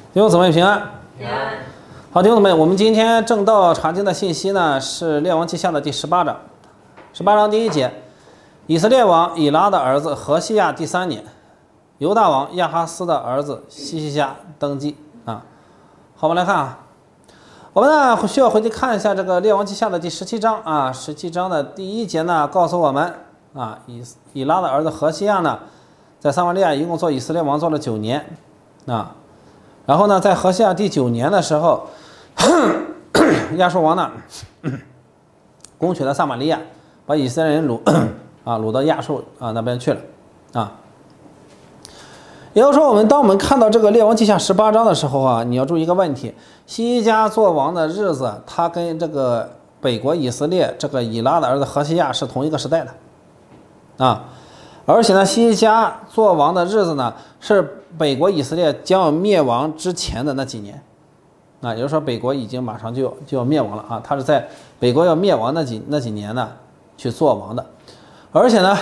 弟兄姊妹平安。 平安。 好，弟兄姊妹，我们今天正道查经的信息呢，是列王记下的第18章。18章第1节，以色列王以拉的儿子何西亚第3年，犹大王亚哈斯的儿子希西家登基啊。好，我们来看啊，我们呢需要回去看一下这个列王记下的第17章啊。17章的第1节呢，告诉我们啊，以拉的儿子何西亚呢，在撒玛利亚一共做以色列王做了9年啊。然后呢，在何西亚第9年的时候，亚述王呢攻取了撒玛利亚，把以色列人掳到亚述那边去了啊。也就是说，当我们看到这个列王记下18章的时候啊，你要注意一个问题：希西家做王的日子，他跟这个北国以色列这个以拉的儿子何西亚是同一个时代的啊。而且呢，希西家做王的日子呢，是北国以色列将要灭亡之前的那几年，也就是说，北国已经马上就要灭亡了啊。他是在北国要灭亡那几年呢去做王的。而且呢，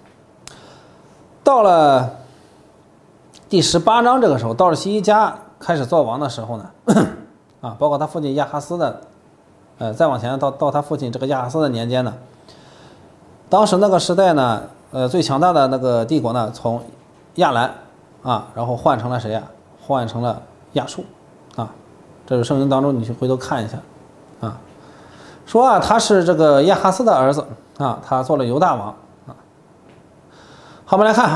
到了第18章这个时候，到了希西家开始做王的时候呢，包括他父亲亚哈斯的，再往前到他父亲这个亚哈斯的年间呢，当时那个时代呢。最强大的那个帝国呢，从亚兰然后换成了谁呀？换成了亚述啊。这是圣经当中你去回头看一下啊，说他是这个亚哈斯的儿子啊，他做了犹大王啊。好，我们来看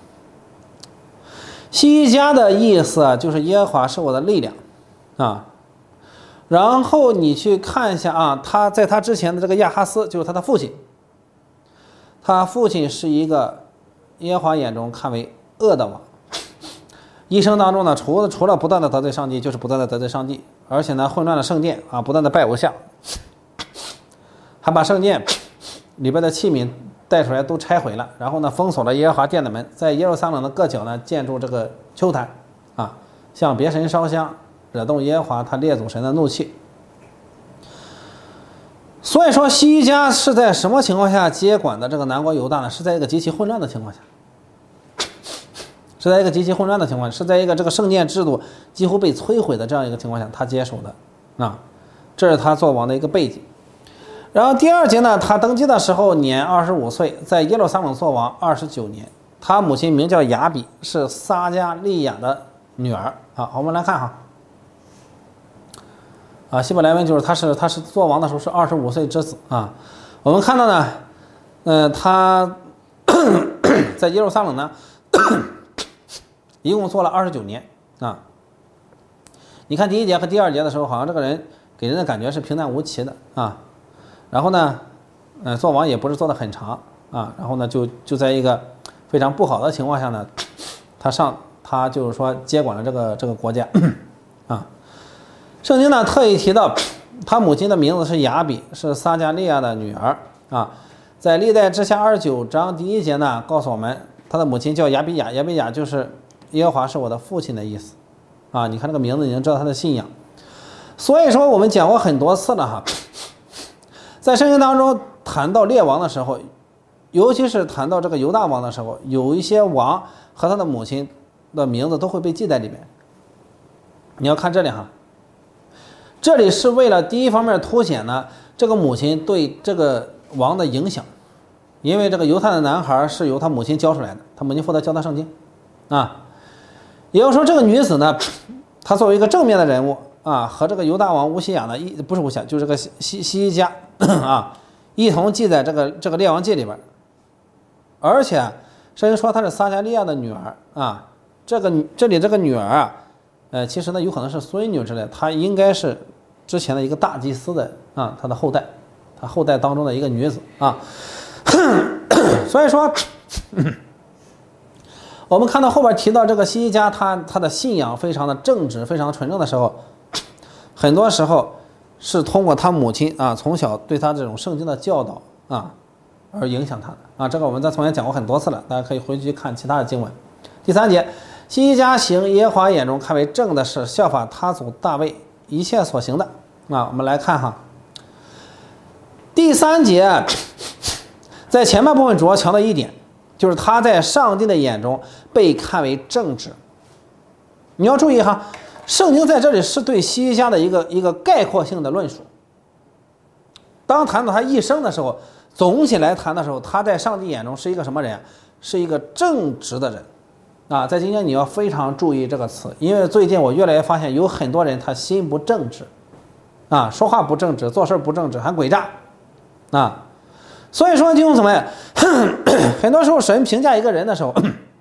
希西家的意思就是耶和华是我的力量啊。然后你去看一下啊，他在他之前的这个亚哈斯就是他的父亲。他父亲是一个耶和华眼中看为恶的王，一生当中呢，除了不断的得罪上帝，就是不断的得罪上帝，而且呢，混乱了圣殿啊，不断的拜偶像，还把圣殿里边的器皿带出来都拆毁了，然后呢，封锁了耶和华殿的门，在耶路撒冷的各角呢建筑这个丘坛啊，向别神烧香，惹动耶和华他列祖神的怒气。所以说，希西家是在什么情况下接管的这个南国犹大呢？是在一个极其混乱的情况下，是在一个这个圣殿制度几乎被摧毁的这样一个情况下，他接手的啊，这是他做王的一个背景。然后第2节呢，他登基的时候年25岁，在耶路撒冷做王29年。他母亲名叫雅比，是撒加利亚的女儿啊。好，我们来看希伯来文就是他是做王的时候是25岁之子啊。我们看到呢，他在耶路撒冷呢，一共做了29年啊。你看第1节和第2节的时候，好像这个人给人的感觉是平淡无奇的啊。然后呢，做王也不是做得很长啊。然后呢，就在一个非常不好的情况下呢，他就是说接管了这个国家啊。圣经呢特意提到他母亲的名字是雅比，是撒加利亚的女儿啊。在历代志下29章第1节呢，告诉我们他的母亲叫雅比亚，雅比亚就是耶和华是我的父亲的意思啊。你看这个名字，你能知道他的信仰。所以说我们讲过很多次了在圣经当中谈到列王的时候，尤其是谈到这个犹大王的时候，有一些王和他的母亲的名字都会被记在里面。你要看这里这里是为了第一方面凸显呢这个母亲对这个王的影响，因为这个犹太的男孩是由他母亲教出来的，他母亲负责教他圣经啊。也就是说，这个女子呢，她作为一个正面的人物啊，和这个犹大王乌西雅呢，不是乌西雅，就是这个希西家一同记在这个列王记里边。而且圣经说她是撒加利亚的女儿啊，这里这个女儿其实呢有可能是孙女之类的，她应该是之前的一个大祭司的她的后代，她后代当中的一个女子啊。所以说我们看到后边提到这个希西家，他的信仰非常的正直，非常的纯正的时候，很多时候是通过他母亲从小对他这种圣经的教导而影响他的这个我们在从前讲过很多次了，大家可以回去看其他的经文。第3节，希西家行耶和华眼中看为正的事，效法他祖大卫一切所行的我们来看第3节在前半部分主要强调一点，就是他在上帝的眼中被看为正直。你要注意圣经在这里是对希西家的一个概括性的论述。当谈到他一生的时候，总体来谈的时候，他在上帝眼中是一个什么人？是一个正直的人啊。在今天你要非常注意这个词，因为最近我越来越发现有很多人他心不正直啊，说话不正直，做事不正直，还诡诈啊。所以说弟兄姊妹，很多时候神评价一个人的时候，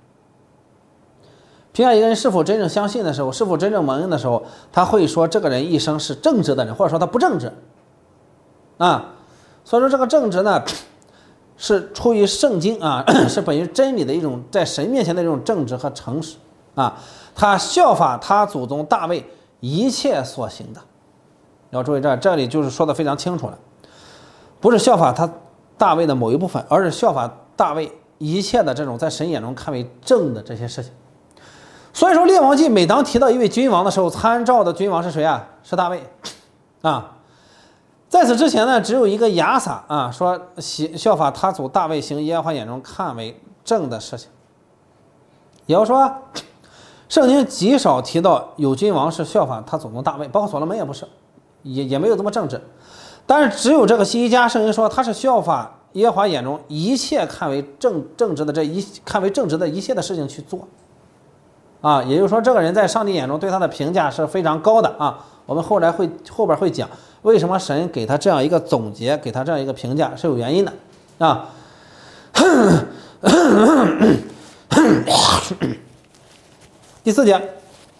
评价一个人是否真正相信的时候，是否真正蒙恩的时候，他会说这个人一生是正直的人，或者说他不正直啊。所以说这个正直呢，是出于圣经啊，是本于真理的一种在神面前的一种正直和诚实啊。他效法他祖宗大卫一切所行的，要注意这里就是说的非常清楚了，不是效法他大卫的某一部分，而是效法大卫一切的这种在神眼中看为正的这些事情。所以说列王记每当提到一位君王的时候，参照的君王是谁啊？是大卫啊。在此之前呢，只有一个亚撒啊，说效法他祖大卫行耶和华眼中看为正的事情。也就是说，圣经极少提到有君王是效法他祖宗大卫，包括所罗门也不是，也没有这么正直。但是只有这个希西家，圣经说他是效法耶和华眼中一切看为正直的看为正直的一切的事情去做啊。也就是说，这个人在上帝眼中对他的评价是非常高的啊。我们后边会讲为什么神给他这样一个总结，给他这样一个评价是有原因的啊。第4节，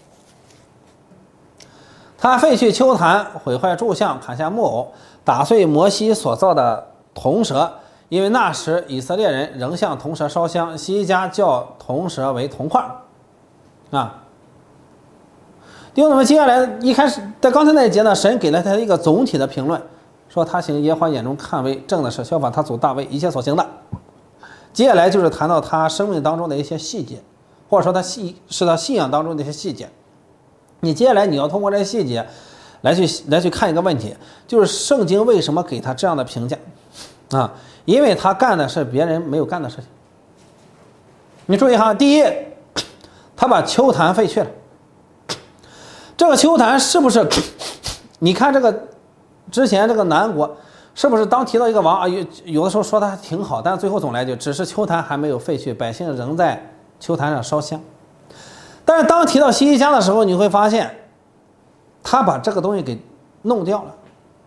他废去丘坛，毁坏柱像，砍下木偶，打碎摩西所造的铜蛇，因为那时以色列人仍向铜蛇烧香，希西家叫铜蛇为铜块啊。弟兄姊妹，接下来一开始在刚才那一节呢，神给了他一个总体的评论，说他行耶和华眼中看为正的事，效法他祖大卫一切所行的。接下来就是谈到他生命当中的一些细节，或者说他信仰当中的一些细节。你接下来你要通过这些细节来去看一个问题，就是圣经为什么给他这样的评价啊？因为他干的是别人没有干的事情。你注意哈，第一，他把丘坛废去了。这个丘坛是不是？你看这个之前这个南国，是不是当提到一个王啊，有的时候说他挺好，但是最后总来就只是丘坛还没有废去，百姓仍在丘坛上烧香。但是当提到希西家的时候，你会发现，他把这个东西给弄掉了。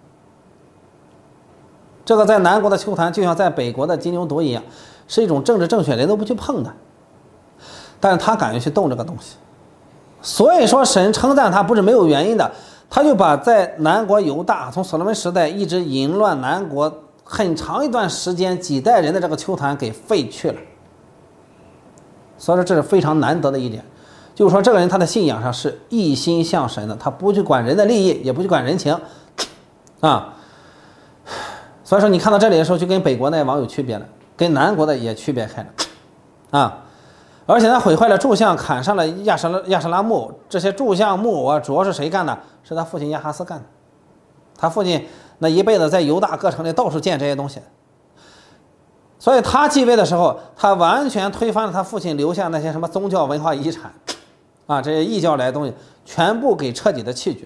这个在南国的丘坛，就像在北国的金牛犊一样，是一种政治正确，人都不去碰的。但是他敢于去动这个东西。所以说神称赞他不是没有原因的，他就把在南国犹大从所罗门时代一直淫乱南国很长一段时间几代人的这个丘坛给废去了。所以说这是非常难得的一点，就是说这个人他的信仰上是一心向神的，他不去管人的利益，也不去管人情啊。所以说你看到这里的时候，就跟北国那网有区别了，跟南国的也区别开了啊。而且他毁坏了柱像，砍上了亚舍拉木偶。这些柱像木偶啊，主要是谁干的？是他父亲亚哈斯干的。他父亲那一辈子在犹大各城里到处建这些东西，所以他继位的时候，他完全推翻了他父亲留下那些什么宗教文化遗产啊，这些异教来的东西，全部给彻底的弃绝。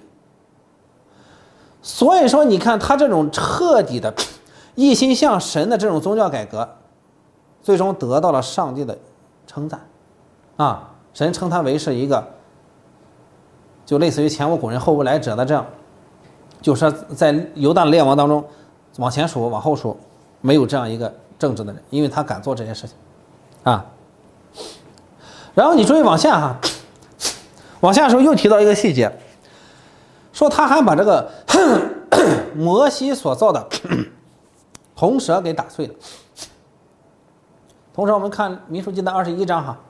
所以说，你看他这种彻底的一心向神的这种宗教改革，最终得到了上帝的称赞。啊，神称他为是一个，就类似于前无古人后无来者的这样，就是说在犹大的列王当中，往前数往后数，没有这样一个正直的人，因为他敢做这些事情，啊。然后你注意往下哈，往下的时候又提到一个细节，说他还把这个摩西所造的铜蛇给打碎了。同时我们看民数记的21章哈。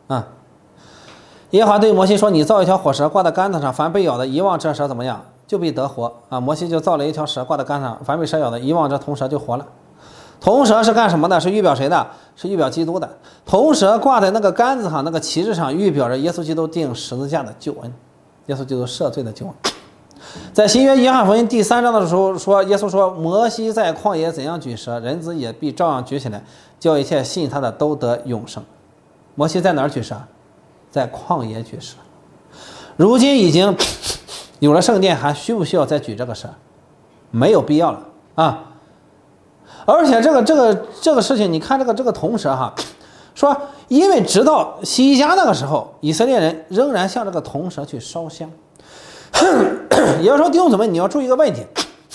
耶和华对摩西说：“你造一条火蛇挂在杆子上，凡被咬的，一望这蛇怎么样，就必得活。”啊，摩西就造了一条蛇挂在杆上，凡被蛇咬的，一望这铜蛇就活了。铜蛇是干什么的？是预表谁的？是预表基督的。铜蛇挂在那个杆子上，那个旗帜上，预表着耶稣基督钉十字架的救恩，耶稣基督赦罪的救恩。在新约约翰福音第3章的时候说，耶稣说：“摩西在旷野怎样举蛇，人子也必照样举起来，叫一切信他的都得永生。”摩西在哪儿举蛇？在旷野举蛇。 如今已经有了圣殿，还需不需要再举这个事？没有必要了啊！而且这个事情，你看这个铜蛇哈，说因为直到西西家那个时候，以色列人仍然向这个铜蛇去烧香。也就是说，弟兄姊妹，你要注意一个问题：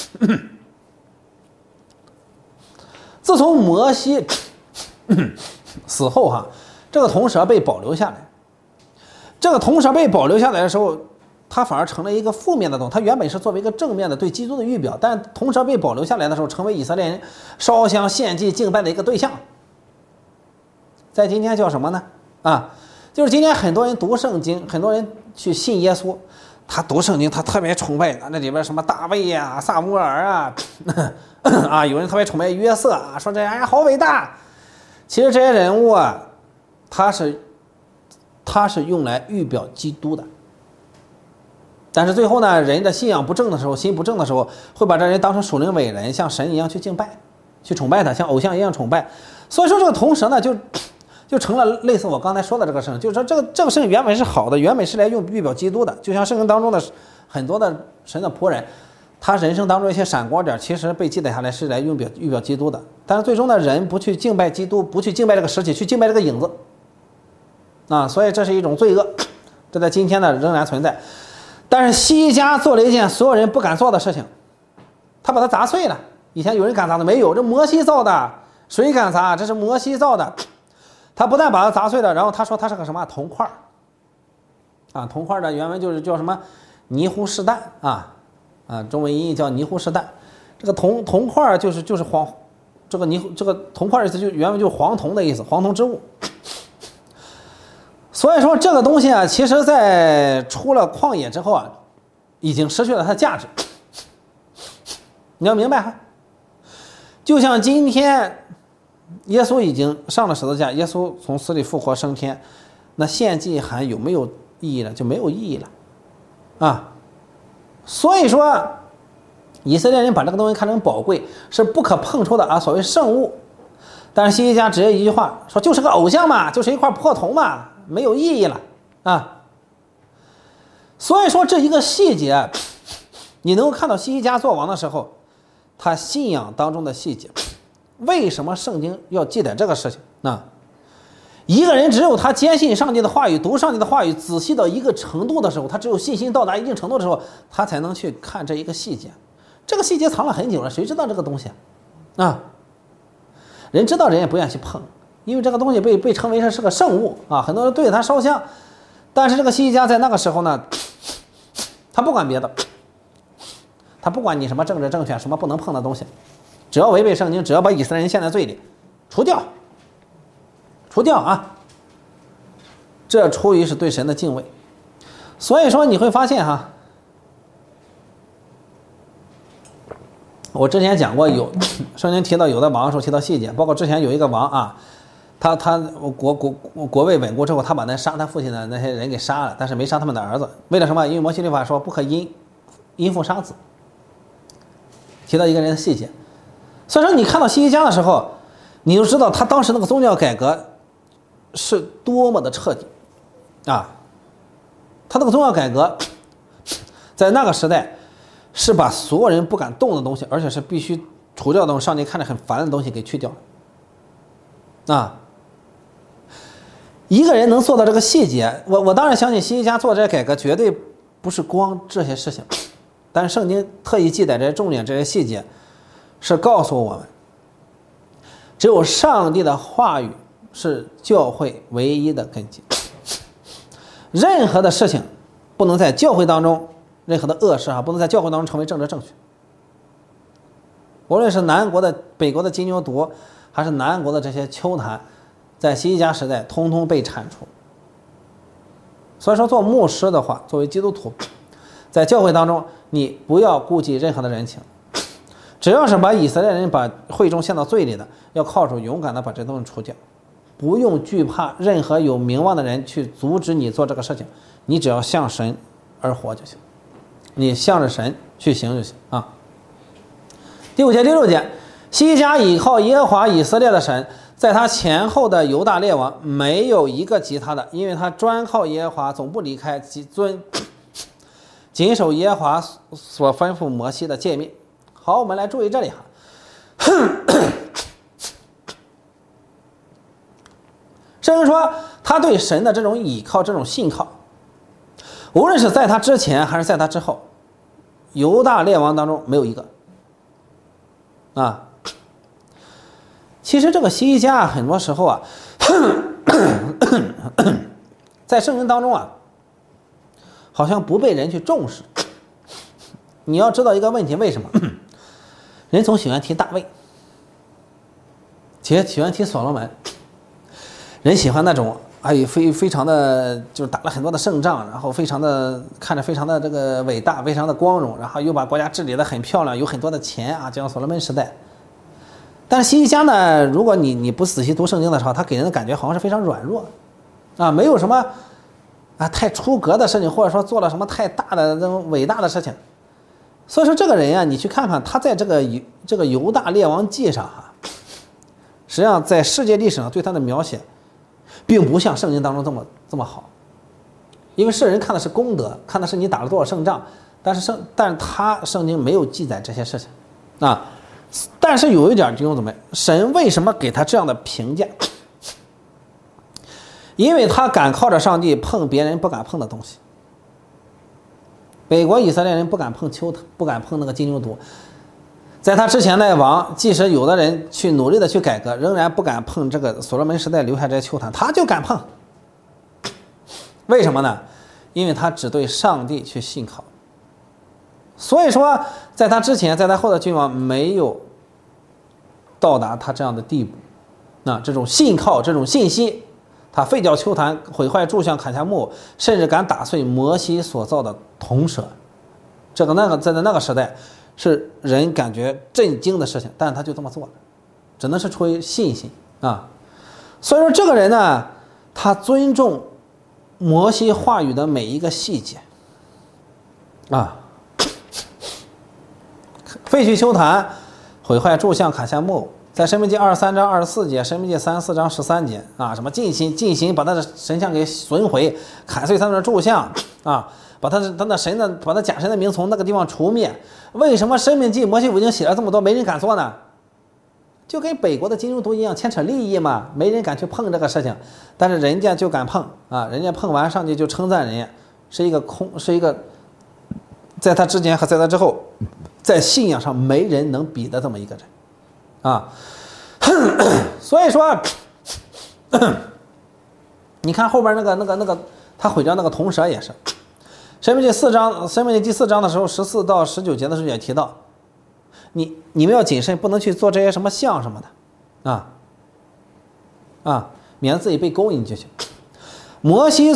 自从摩西死后哈，这个铜蛇被保留下来。这个铜蛇被保留下来的时候，它反而成了一个负面的东西。它原本是作为一个正面的对基督的预表，但铜蛇被保留下来的时候，成为以色列人烧香献祭敬拜的一个对象。在今天叫什么呢？啊，就是今天很多人读圣经，很多人去信耶稣，他读圣经，他特别崇拜那里边什么大卫呀、撒母耳啊，啊，有人特别崇拜约瑟啊，说这哎呀好伟大。其实这些人物啊，他是用来预表基督的。但是最后呢，人的信仰不正的时候，心不正的时候，会把这人当成属灵伟人，像神一样去敬拜，去崇拜他，像偶像一样崇拜。所以说这个铜蛇呢，就成了类似我刚才说的这个事情，就是说这个事情原本是好的，原本是来用预表基督的，就像圣经当中的很多的神的仆人，他人生当中一些闪光点，其实被记载下来是来预表基督的。但是最终呢，人不去敬拜基督，不去敬拜这个实体，去敬拜这个影子，啊，所以这是一种罪恶，这在今天呢仍然存在。但是西西家做了一件所有人不敢做的事情，他把它砸碎了。以前有人敢砸的没有，这摩西造的，谁敢砸？这是摩西造的。他不但把它砸碎了，然后他说它是个什么铜块啊，铜块的原文就是叫什么尼呼士蛋啊，中文音译叫尼呼士蛋。这个铜块就是黄，这个铜块意思就原文就是黄铜的意思，黄铜之物。所以说这个东西啊，其实在出了旷野之后啊，已经失去了它的价值。你要明白哈，就像今天耶稣已经上了十字架，耶稣从死里复活升天，那献祭还有没有意义了？就没有意义了啊。所以说以色列人把这个东西看成宝贵，是不可碰触的啊，所谓圣物。但是西西家直接一句话说，就是个偶像嘛，就是一块破铜嘛，没有意义了啊。所以说这一个细节，你能够看到西西家做王的时候，他信仰当中的细节。为什么圣经要记载这个事情？一个人只有他坚信上帝的话语，读上帝的话语，仔细到一个程度的时候，他只有信心到达一定程度的时候，他才能去看这一个细节。这个细节藏了很久了，谁知道这个东西啊？人知道人也不愿意去碰，因为这个东西被称为是个圣物啊，很多人对着它烧香。但是这个西西家在那个时候呢，他不管别的，他不管你什么政治正确，什么不能碰的东西，只要违背圣经，只要把以色列人陷在罪里，除掉啊！这出于是对神的敬畏。所以说你会发现哈，我之前讲过，有圣经提到有的王的时候提到细节，包括之前有一个王啊，他国位稳固之后，他把杀他父亲的那些人给杀了，但是没杀他们的儿子。为了什么？因为摩西律法说不可因父杀子。提到一个人的细节，所以说你看到西西家的时候，你就知道他当时那个宗教改革是多么的彻底啊！他那个宗教改革在那个时代是把所有人不敢动的东西，而且是必须除掉的东西，上帝看着很烦的东西给去掉啊！一个人能做到这个细节，我当然相信西西家做这些改革绝对不是光这些事情，但是圣经特意记载这些重点，这些细节是告诉我们，只有上帝的话语是教会唯一的根基。任何的事情不能在教会当中，任何的恶事不能在教会当中成为政治正确。无论是南国的、北国的金牛犊，还是南国的这些丘坛，在西西家时代通通被铲除。所以说做牧师的话，作为基督徒，在教会当中你不要顾忌任何的人情，只要是把以色列人把会众陷到罪里的，要靠主勇敢的把这东西除掉，不用惧怕任何有名望的人去阻止你做这个事情，你只要向神而活就行，你向着神去行就行啊。第5节、第6节，西西家倚靠耶和华以色列的神， 在他前后的犹大列王没有一个及他的，因为他专靠耶和华，总不离开谨守耶和华所吩咐摩西的诫命。好，我们来注意这里哈。圣经说他对神的这种倚靠，这种信靠，无论是在他之前还是在他之后，犹大列王当中没有一个啊。其实这个希西家很多时候啊，在圣经当中啊，好像不被人去重视。你要知道一个问题，为什么？人总喜欢提大卫，其实喜欢提所罗门，人喜欢那种非常的就是打了很多的胜仗，然后非常的看着非常的这个伟大，非常的光荣，然后又把国家治理的很漂亮，有很多的钱啊，就像所罗门时代。但是希西家呢，如果你不仔细读圣经的时候，他给人的感觉好像是非常软弱啊，没有什么太出格的事情，或者说做了什么太大的这种伟大的事情。所以说这个人啊，你去看看他在这个犹大列王记上实际上在世界历史上对他的描写并不像圣经当中这么好，因为世人看的是功德，看的是你打了多少胜仗，但是圣经没有记载这些事情啊。但是有一点弟兄姊妹，神为什么给他这样的评价？因为他敢靠着上帝碰别人不敢碰的东西。北国以色列人不敢碰丘坛，不敢碰那个金牛犊。在他之前的王，即使有的人去努力的去改革，仍然不敢碰这个所罗门时代留下这些丘坛，他就敢碰。为什么呢？因为他只对上帝去信靠。所以说在他之前，在他后的君王没有到达他这样的地步，这种信靠，这种信息，他废掉丘坛，毁坏柱像，砍下木偶，甚至敢打碎摩西所造的铜蛇，在那个时代是人感觉震惊的事情，但是他就这么做了，只能是出于信心啊。所以说这个人呢，他尊重摩西话语的每一个细节啊。废去丘坛，毁坏柱像，砍下木偶，在申命记23章24节，申命记34章13节啊，什么尽心把他的神像给损毁，砍碎他的柱像啊，把他的假神的名从那个地方除灭。为什么申命记摩西五经写了这么多，没人敢做呢？就跟北国的金牛犊一样，牵扯利益嘛，没人敢去碰这个事情，但是人家就敢碰啊，人家碰完上帝就称赞人家是一个在他之前和在他之后，在信仰上没人能比的这么一个人啊。所以说你看后边那个他毁掉那个铜蛇也是，申命记第4章的时候14到19节的时候也提到，你们要谨慎，不能去做这些什么像什么的免得自己被勾引进去。摩西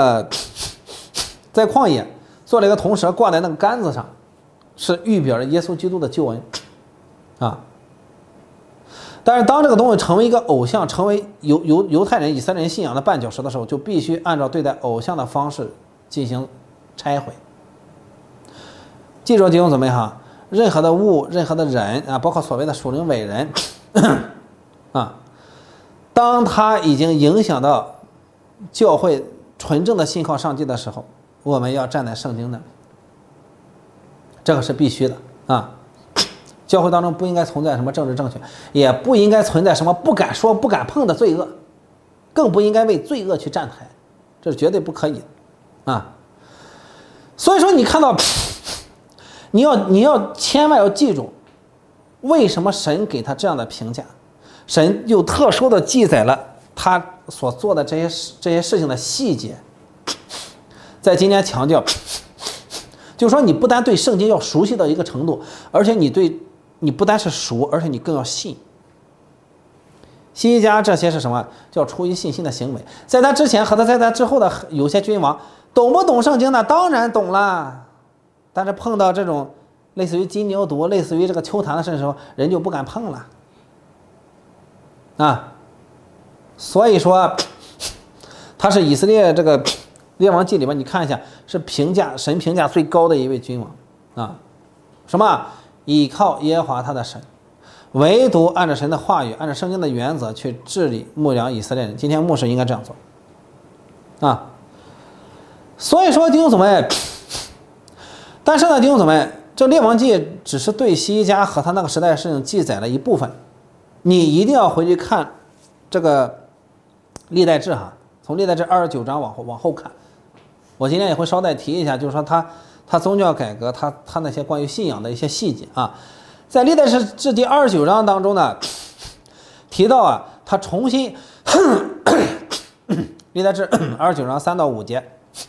在旷野做了一个铜蛇挂在那个杆子上，是预表着耶稣基督的救恩啊。但是当这个东西成为一个偶像，成为犹太人以色列人信仰的绊脚石的时候，就必须按照对待偶像的方式进行拆毁。记住弟兄姊妹哈，任何的物，任何的人啊，包括所谓的属灵伟人当他已经影响到教会纯正的信靠上帝的时候，我们要站在圣经那里，这个是必须的啊。教会当中不应该存在什么政治正确，也不应该存在什么不敢说不敢碰的罪恶，更不应该为罪恶去站台，这是绝对不可以的啊。所以说你看到你要千万要记住，为什么神给他这样的评价，神又特殊的记载了他所做的这些事情的细节。在今天强调，就是说你不单对圣经要熟悉到一个程度，而且你不单是熟，而且你更要信。希西家这些是什么？叫出于信心的行为。在他之前和在他之后的有些君王，懂不懂圣经呢？当然懂了，但是碰到这种类似于金牛犊、类似于这个丘坛的事的时候，人就不敢碰了啊。所以说，他是以色列这个列王记里面，你看一下，是神评价最高的一位君王啊。什么？倚靠耶和华他的神， 唯独按照神的话语，按照圣经的原则去治理牧养以色列人。今天牧师应该这样做啊。所以说弟兄姊妹，但是呢弟兄姊妹，这列王记只是对西西家和他那个时代的事情记载了一部分，你一定要回去看这个历代志哈，从历代志29章往后看。我今天也会稍带提一下，就是说他宗教改革，他那些关于信仰的一些细节啊。在历代志第29章当中呢，提到啊，他重新历代志29章3到5节，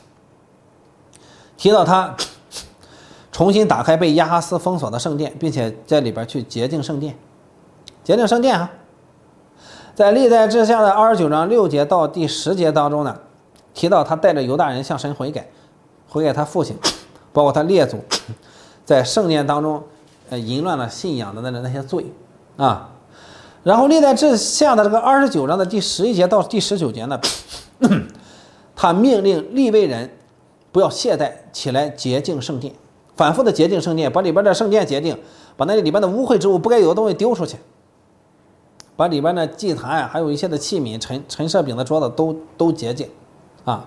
提到他重新打开被亚哈斯封锁的圣殿，并且在里边去洁净圣殿，洁净圣殿啊。在历代志下的29章6节到第10节当中呢，提到他带着犹大人向神悔改他父亲，包括他列祖在圣殿当中淫乱了信仰的那些罪啊。然后历代志下的这个29章的第11节到第19节呢，他命令利未人不要懈怠，起来洁净圣殿，反复的洁净圣殿，把里边的圣殿洁净，把那里边的污秽之物不该有的东西丢出去，把里边的祭坛啊，还有一些的器皿、陈设饼的桌子都洁净啊。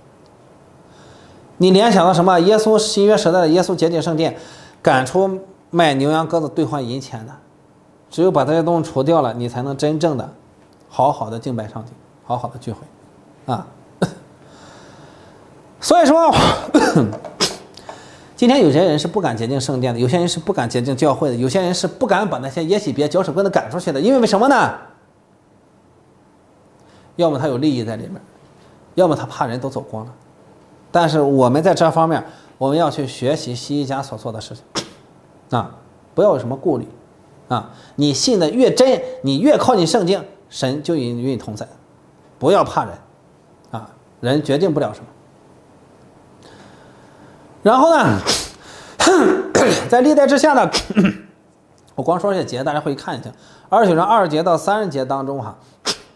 你联想到什么？耶稣新约时代的耶稣洁净圣殿，赶出卖牛羊鸽子兑换银钱的，只有把这些东西除掉了，你才能真正的好好的敬拜上帝，好好的聚会啊。所以说今天有些人是不敢洁净圣殿的，有些人是不敢洁净教会的，有些人是不敢把那些耶洗别、搅屎棍的赶出去的，因为什么呢？要么他有利益在里面，要么他怕人都走光了。但是我们在这方面，我们要去学习西西家所做的事情啊，不要有什么顾虑啊。你信的越真，你越靠近圣经，神就与你同在。不要怕人啊，人决定不了什么。然后呢，在历代志下呢，我光说这些节，大家会看一下29章20节到30节当中哈。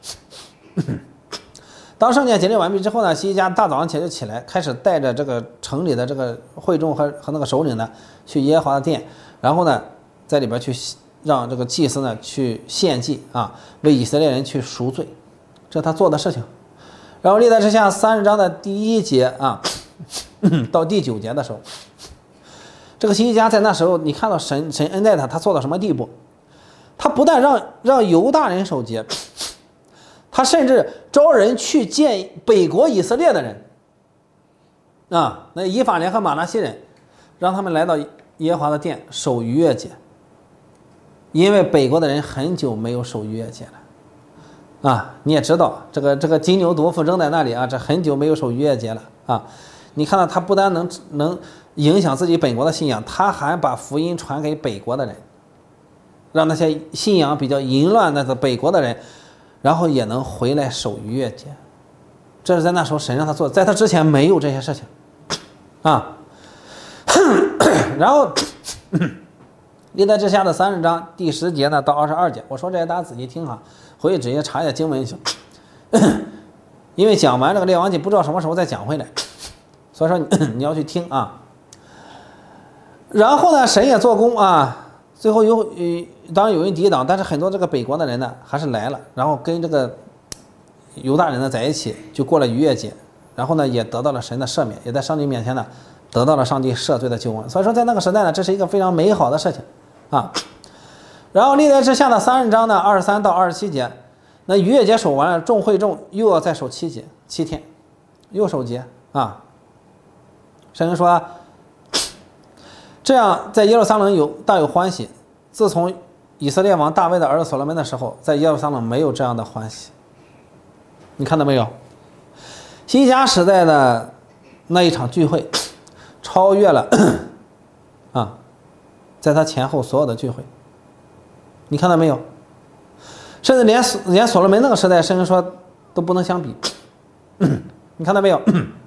当圣殿洁净完毕之后呢，西西家大早上起就起来，开始带着这个城里的这个会众和那个首领呢，去耶和华的殿，然后呢，在里边去让这个祭司呢去献祭啊，为以色列人去赎罪，这是他做的事情。然后历代志下30章的第1节啊到第9节的时候，这个西西家在那时候，你看到神恩待他做到什么地步？他不但让犹大人守节，他甚至招人去见北国以色列的人啊，那以法莲和玛拿西人，让他们来到耶和华的殿守逾越节，因为北国的人很久没有守逾越节了啊。你也知道这个金牛犊附正在那里啊，这很久没有守逾越节了啊。你看到他不但能影响自己本国的信仰，他还把福音传给北国的人，让那些信仰比较淫乱的北国的人，然后也能回来守逾越节。这是在那时候神让他做，在他之前没有这些事情啊。然后历代志下的30章第10节呢到22节，我说这些大家仔细听哈，回去直接查一下经文就行。因为讲完这个列王记不知道什么时候再讲回来，所以说你要去听啊。然后呢，神也做工啊，最后当然有人抵挡，但是很多这个北国的人呢还是来了，然后跟这个犹大人呢在一起，就过了逾越节，然后呢也得到了神的赦免，也在上帝面前呢得到了上帝赦罪的救恩。所以说在那个时代呢，这是一个非常美好的事情啊。然后历代志下的30章呢23到27节，那逾越节守完了，众会众又要再守7天，又守节啊。神说，这样在耶路撒冷大有欢喜。自从以色列王大卫的儿子所罗门的时候，在耶路撒冷没有这样的欢喜。你看到没有？西家时代的那一场聚会，超越了啊，在他前后所有的聚会。你看到没有？甚至连所罗门那个时代，甚至说都不能相比。你看到没有？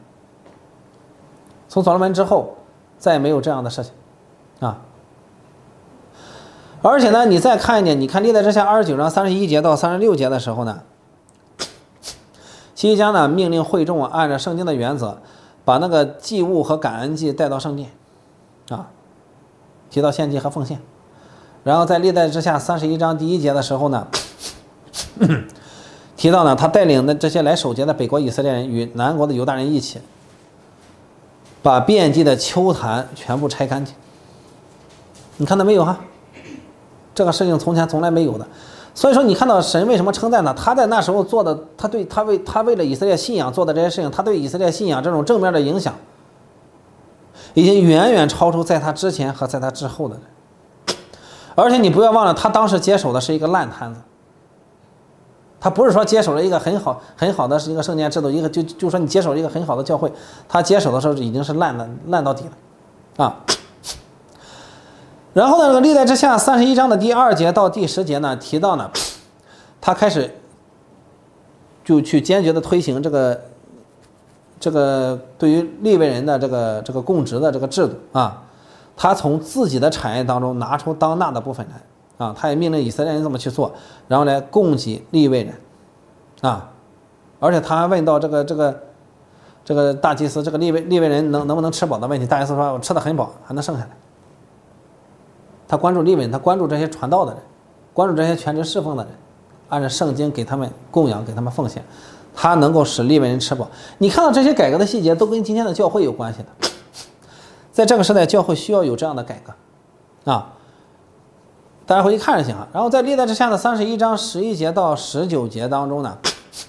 从所罗门之后，再也没有这样的事情啊。而且呢，你再看一点，你看历代志下29章31节到36节的时候呢，西西家呢命令会众按照圣经的原则，把那个祭物和感恩祭带到圣殿啊，提到献祭和奉献。 然后在历代之下31章第1节的时候呢，提到呢，他带领的这些来守节的北国以色列人与南国的犹大人一起，把遍地的丘坛全部拆干净。你看到没有哈？这个事情从前从来没有的。所以说，你看到神为什么称赞他？他在那时候做的，他为了以色列信仰做的这些事情，他对以色列信仰这种正面的影响，已经远远超出在他之前和在他之后的人。而且你不要忘了，他当时接手的是一个烂摊子。他不是说接手了一个很好的是一个圣殿制度，就说你接手了一个很好的教会，他接手的时候已经是烂到底了，啊。然后呢，这个历代之下31章的第2节到第10节呢，提到呢，他开始就去坚决的推行这个对于利未人的这个供职的这个制度啊，他从自己的产业当中拿出当纳的部分来啊，他也命令以色列人这么去做，然后来供给利未人啊，而且他还问到这个大祭司这个利未人能不能吃饱的问题，大祭司说我吃得很饱，还能剩下来。他关注利未人，他关注这些传道的人，关注这些全职侍奉的人，按照圣经给他们供养，给他们奉献，他能够使利未人吃饱。你看到这些改革的细节，都跟今天的教会有关系的。在这个时代，教会需要有这样的改革啊，大家回去看就行啊。然后在历代之下的31章11节到19节当中呢，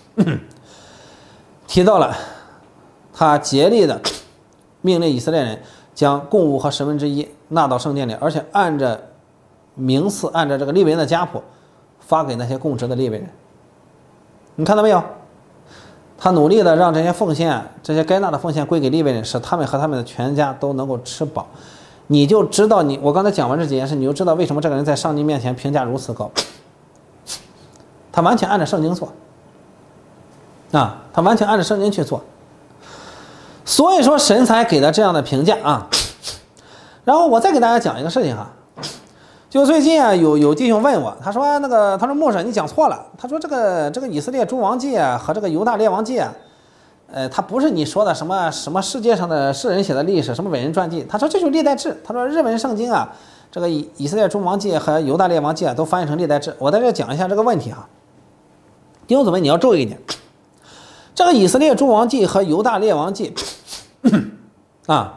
提到了他竭力的命令以色列人将供物和1/10纳到圣殿里，而且按着名次，按照这个利未人的家谱发给那些供职的利未人。你看到没有？他努力的让这些奉献，这些该纳的奉献归给利未人，使他们和他们的全家都能够吃饱。你就知道我刚才讲完这几件事，你就知道为什么这个人在上帝面前评价如此高。他完全按照圣经做啊，他完全按照圣经去做。所以说神才给了这样的评价啊。然后我再给大家讲一个事情哈，就最近啊有弟兄问我，他说牧师你讲错了，他说这个以色列诸王记啊和这个犹大列王记啊，他不是你说的什么世界上的世人写的历史，什么伟人传记，他说这就是历代志。他说日文圣经啊，这个以色列诸王记和犹大列王记啊都翻译成历代志。我在这讲一下这个问题哈，弟兄姊妹你要注意一点，这个以色列诸王记和犹大列王记啊。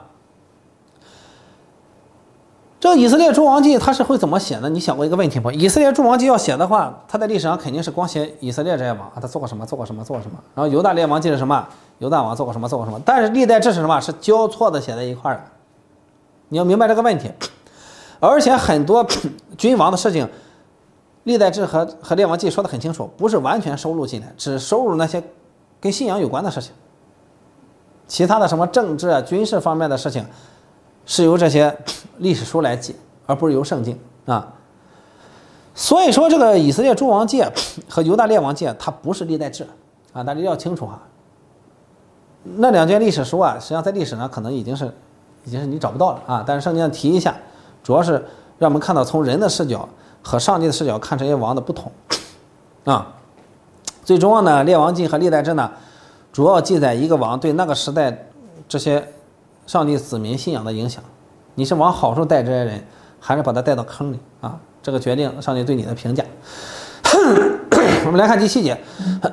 这个以色列诸王记它是会怎么写呢？你想过一个问题吗？以色列诸王记要写的话，它在历史上肯定是光写以色列这些王，他做过什么，做过什么，做过什么。然后犹大列王记是什么？犹大王做过什么，做过什么。但是历代志是什么？是交错的写在一块儿的。你要明白这个问题。而且很多君王的事情，历代志和列王记说得很清楚，不是完全收录进来，只收录那些跟信仰有关的事情。其他的什么政治啊、军事方面的事情，是由这些历史书来记，而不是由圣经啊。所以说，这个以色列诸王记和犹大列王记，它不是历代志啊，大家要清楚哈。那两卷历史书啊，实际上在历史上可能已经是你找不到了啊。但是圣经上提一下，主要是让我们看到从人的视角和上帝的视角看这些王的不同啊。最重要呢，列王记和历代志呢，主要记载一个王对那个时代这些上帝子民信仰的影响，你是往好处带这些人，还是把他带到坑里啊？这个决定上帝对你的评价。我们来看第7节。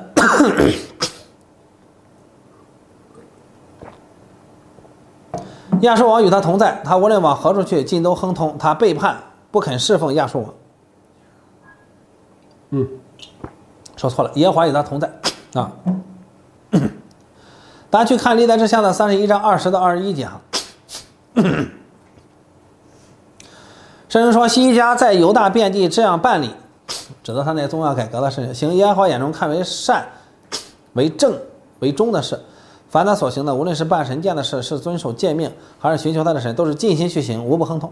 亚述王与他同在，他无论往何处去，尽都亨通。他背叛，不肯侍奉亚述王。说错了，耶和华与他同在啊。大家去看历代志下的31章20到21节哈。圣经说西西家在犹大遍地这样办理，指的他那宗教改革的事情，行耶和华眼中看为善、为正、为忠的事。凡他所行的，无论是办神殿的事，是遵守诫命，还是寻求他的神，都是尽心去行，无不亨通。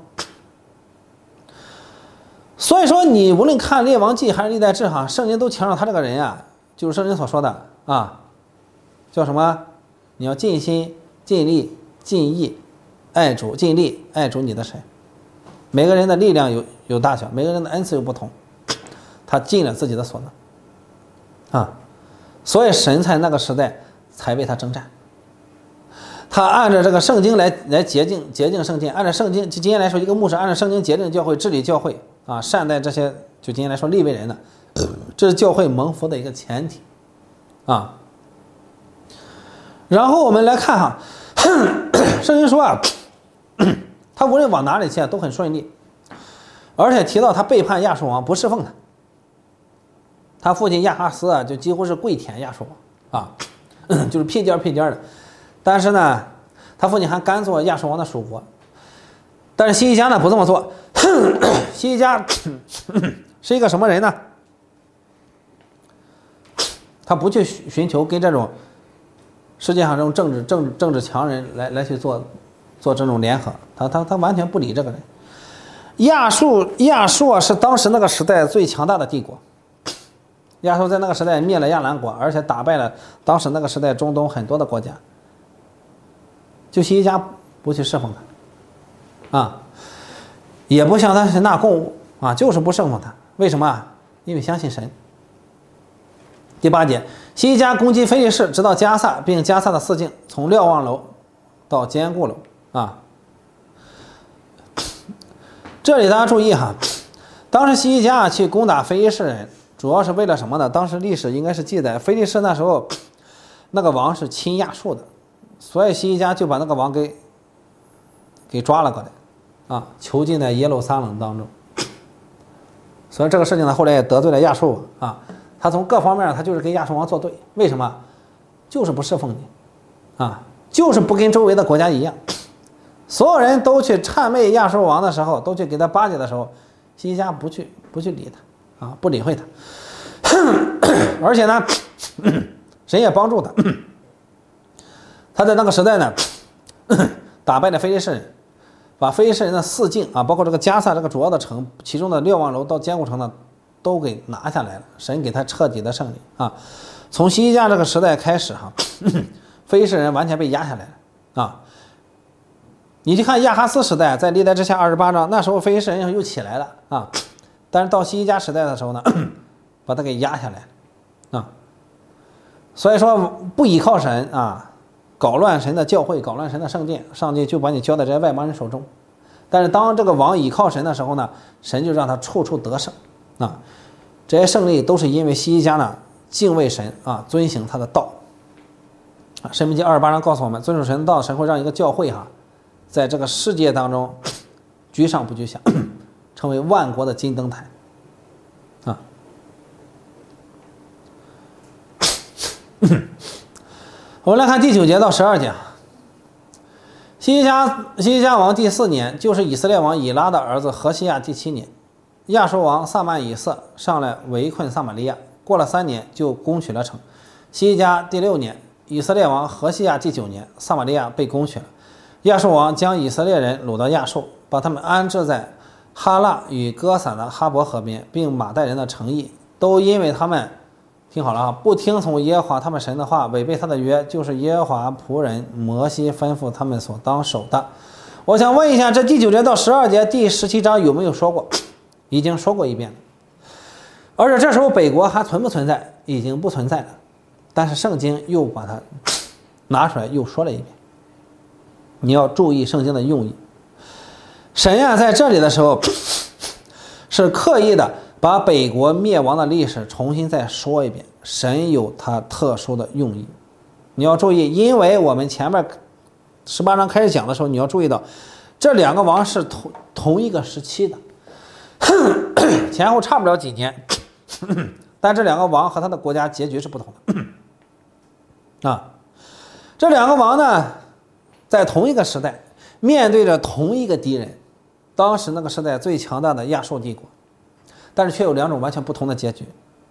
所以说，你无论看列王记还是历代志哈，圣经都强调他这个人啊，就是圣经所说的啊，叫什么？你要尽心、尽力、尽意爱主，尽力爱主你的神。每个人的力量有大小，每个人的恩赐又不同，他尽了自己的所能啊，所以神在那个时代才为他征战。他按照这个圣经来洁净圣经，按照圣经今天来说，一个牧师按照圣经洁净教会、治理教会啊，善待这些就今天来说利未人的，这是教会蒙福的一个前提啊。然后我们来看哈，圣经说啊，他无论往哪里去都很顺利，而且提到他背叛亚述王，不侍奉他。他父亲亚哈斯啊，就几乎是跪舔亚述王啊，就是屁颠的。但是呢，他父亲还甘做亚述王的属国。但是西西家呢不这么做，西西家是一个什么人呢？他不去寻求跟这种世界上这种政治强人来去做这种联合，他完全不理这个人。亚述啊是当时那个时代最强大的帝国。亚述在那个时代灭了亚兰国，而且打败了当时那个时代中东很多的国家。就西西家不去侍奉他，啊，也不向他神纳供物啊，就是不侍奉他。为什么啊？因为相信神。第8节，西西家攻击非利士，直到加萨，并加萨的四境，从瞭望楼到坚固楼啊。这里大家注意哈，当时西西家去攻打非利士人。主要是为了什么呢？当时历史应该是记载，非利士那时候那个王是亲亚述的，所以西西家就把那个王给抓了过来，啊，囚禁在耶路撒冷当中。所以这个事情呢，后来也得罪了亚述啊。他从各方面他就是跟亚述王作对，为什么？就是不侍奉你，啊，就是不跟周围的国家一样。所有人都去谄媚亚述王的时候，都去给他巴结的时候，西西家不去理他。啊，不理会他，而且呢，神也帮助他。他在那个时代呢，打败了非利士人，把非利士人的四境啊，包括这个加萨这个主要的城，其中的瞭望楼到坚固城呢，都给拿下来了。神给他彻底的胜利啊！从西西家这个时代开始哈，非利士人完全被压下来了啊！你去看亚哈斯时代，在历代志下28章，那时候非利士人又起来了啊！但是到西西家时代的时候呢，把他给压下来了啊。所以说不依靠神啊，搞乱神的教会，搞乱神的圣殿，上帝就把你交在这些外邦人手中。但是当这个王依靠神的时候呢，神就让他处处得胜啊。这些胜利都是因为西西家呢敬畏神啊，遵行他的道啊。申命记28章告诉我们，遵守神的道，神会让一个教会哈，在这个世界当中居上不居下。成为万国的金灯台啊！我们来看第9节到12节。西西家王第4年，就是以色列王以拉的儿子何西亚第7年，亚述王撒曼以色上来围困撒玛利亚，过了3年就攻取了城。西西家第6年，以色列王何西亚第9年，撒玛利亚被攻取了。亚述王将以色列人掳到亚述，把他们安置在哈拉与歌撒的哈伯河边，并马代人的城邑，都因为他们听好了啊，不听从耶和华他们神的话，违背他的约，就是耶和华仆人摩西吩咐他们所当守的。我想问一下，这第9节到12节第17章有没有说过？已经说过一遍了。而且这时候北国还存不存在？已经不存在了。但是圣经又把它拿出来又说了一遍。你要注意圣经的用意。神呀，在这里的时候是刻意的把北国灭亡的历史重新再说一遍，神有他特殊的用意。你要注意，因为我们前面18章开始讲的时候，你要注意到这两个王是同一个时期的，前后差不了几年，但这两个王和他的国家结局是不同的啊。这两个王呢，在同一个时代面对着同一个敌人，当时那个时代最强大的亚述帝国，但是却有两种完全不同的结局。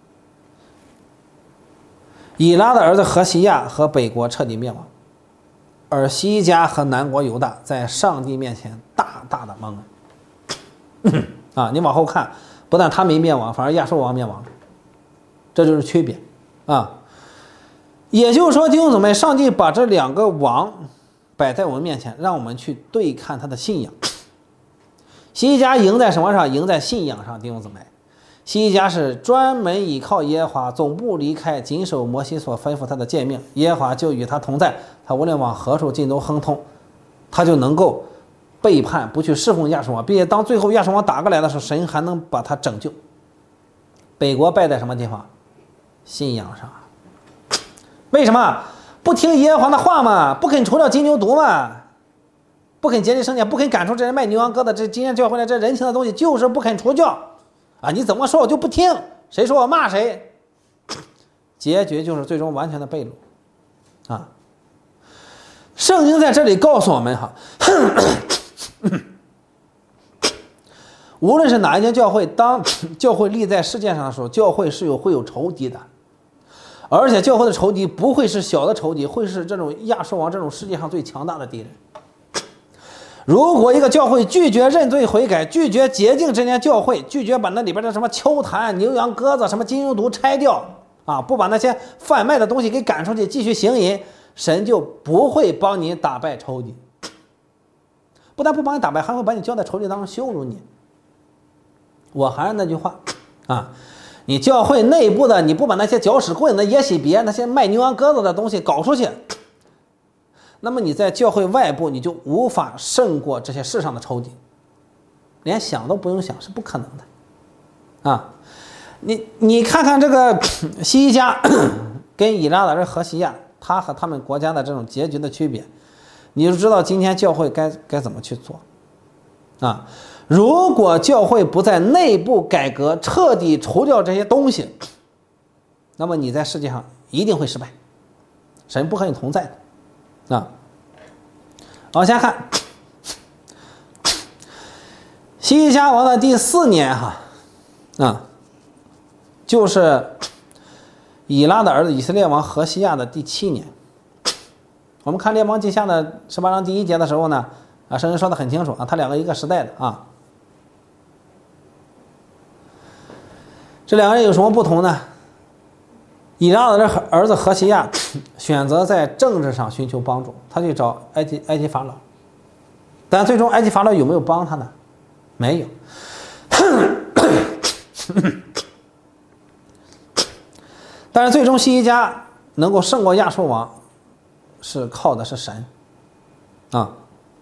以拉的儿子何西亚和北国彻底灭亡，而西家和南国犹大在上帝面前大大的蒙恩啊！你往后看，不但他没灭亡，反而亚述王灭亡了，这就是区别啊！也就是说，弟兄姊妹，上帝把这两个王摆在我们面前，让我们去对看他的信仰。西家赢在什么上？赢在信仰上，弟兄姊妹。西家是专门倚靠耶和华，总不离开，谨守摩西所吩咐他的诫命，耶和华就与他同在，他无论往何处尽都亨通，他就能够背叛，不去侍奉亚述王，并且当最后亚述王打过来的时候，神还能把他拯救。北国败在什么地方？信仰上。为什么不听耶和华的话嘛？不肯除掉金牛犊嘛？不肯洁净圣殿，不肯赶出这些卖牛羊羔的这今天教会的这人情的东西，就是不肯除掉啊！你怎么说我就不听，谁说我骂谁，结局就是最终完全的被掳啊！圣经在这里告诉我们哈，无论是哪一间教会，当教会立在世界上的时候，教会是会有仇敌的，而且教会的仇敌不会是小的仇敌，会是这种亚述王这种世界上最强大的敌人。如果一个教会拒绝认罪悔改，拒绝洁净这间教会，拒绝把那里边的什么丘坛、牛羊鸽子、什么金牛犊拆掉啊，不把那些贩卖的东西给赶出去，继续行淫，神就不会帮你打败仇敌。不但不帮你打败，还会把你交在仇敌当中羞辱你。我还是那句话啊，你教会内部的，你不把那些搅屎棍、那耶洗别、那些卖牛羊鸽子的东西搞出去，那么你在教会外部你就无法胜过这些世上的仇敌，连想都不用想，是不可能的啊！你看看这个西西家跟以拉的这何西亚，他和他们国家的这种结局的区别，你就知道今天教会该怎么去做啊！如果教会不在内部改革，彻底除掉这些东西，那么你在世界上一定会失败，神不和你同在的。啊，往下看，西西家王的第4年就是以拉的儿子以色列王何西亚的第7年。我们看列王记下的18章第1节的时候呢，圣经说的很清楚啊，他两个一个时代的啊。这两个人有什么不同呢？以拉的儿子何西亚选择在政治上寻求帮助，他去找埃及法老，但最终埃及法老有没有帮他呢？没有。但是最终西西家能够胜过亚述王，是靠的是神啊。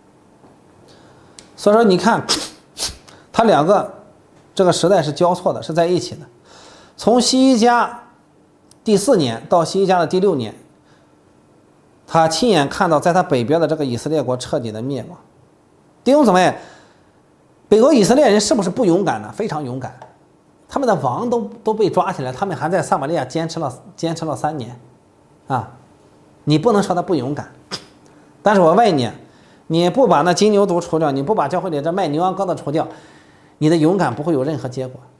所以说你看，他两个这个时代是交错的，是在一起的。从西西家第4年到西西家的第6年，他亲眼看到在他北边的这个以色列国彻底的灭亡。弟兄姊妹，北国以色列人是不是不勇敢呢？非常勇敢，他们的王都被抓起来，他们还在撒玛利亚坚持了3年啊！你不能说他不勇敢，但是我问你，你不把那金牛犊除掉，你不把教会里这卖牛羊羔的除掉，你的勇敢不会有任何结果。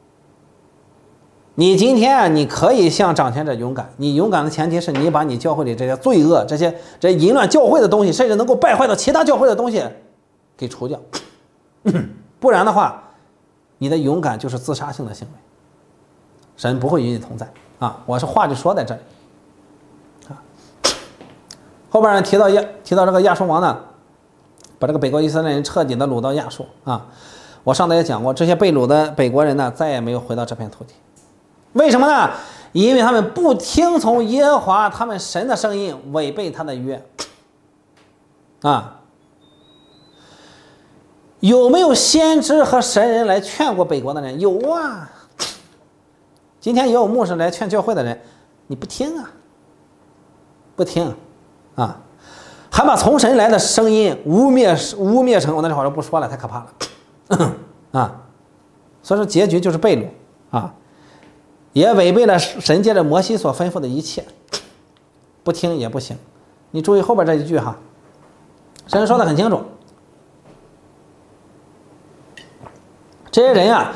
你今天你可以向掌权者勇敢，你勇敢的前提是你把你教会里这些罪恶、这淫乱教会的东西，甚至能够败坏到其他教会的东西给除掉，不然的话，你的勇敢就是自杀性的行为，神不会与你同在啊！我是话就说在这里啊。后边提到这个亚述王呢，把这个北国以色列人彻底的掳到亚述啊。我上头也讲过，这些被掳的北国人呢，再也没有回到这片土地。为什么呢？因为他们不听从耶和华他们神的声音，违背他的约啊。有没有先知和神人来劝过北国的人？有啊。今天也有牧师来劝教会的人，你不听啊，不听啊，还把从神来的声音污蔑成，我那句话就不说了，太可怕了啊。所以说结局就是被掳啊。也违背了神借着摩西所吩咐的一切，不听也不行。你注意后边这一句哈，神说的很清楚，这些人啊，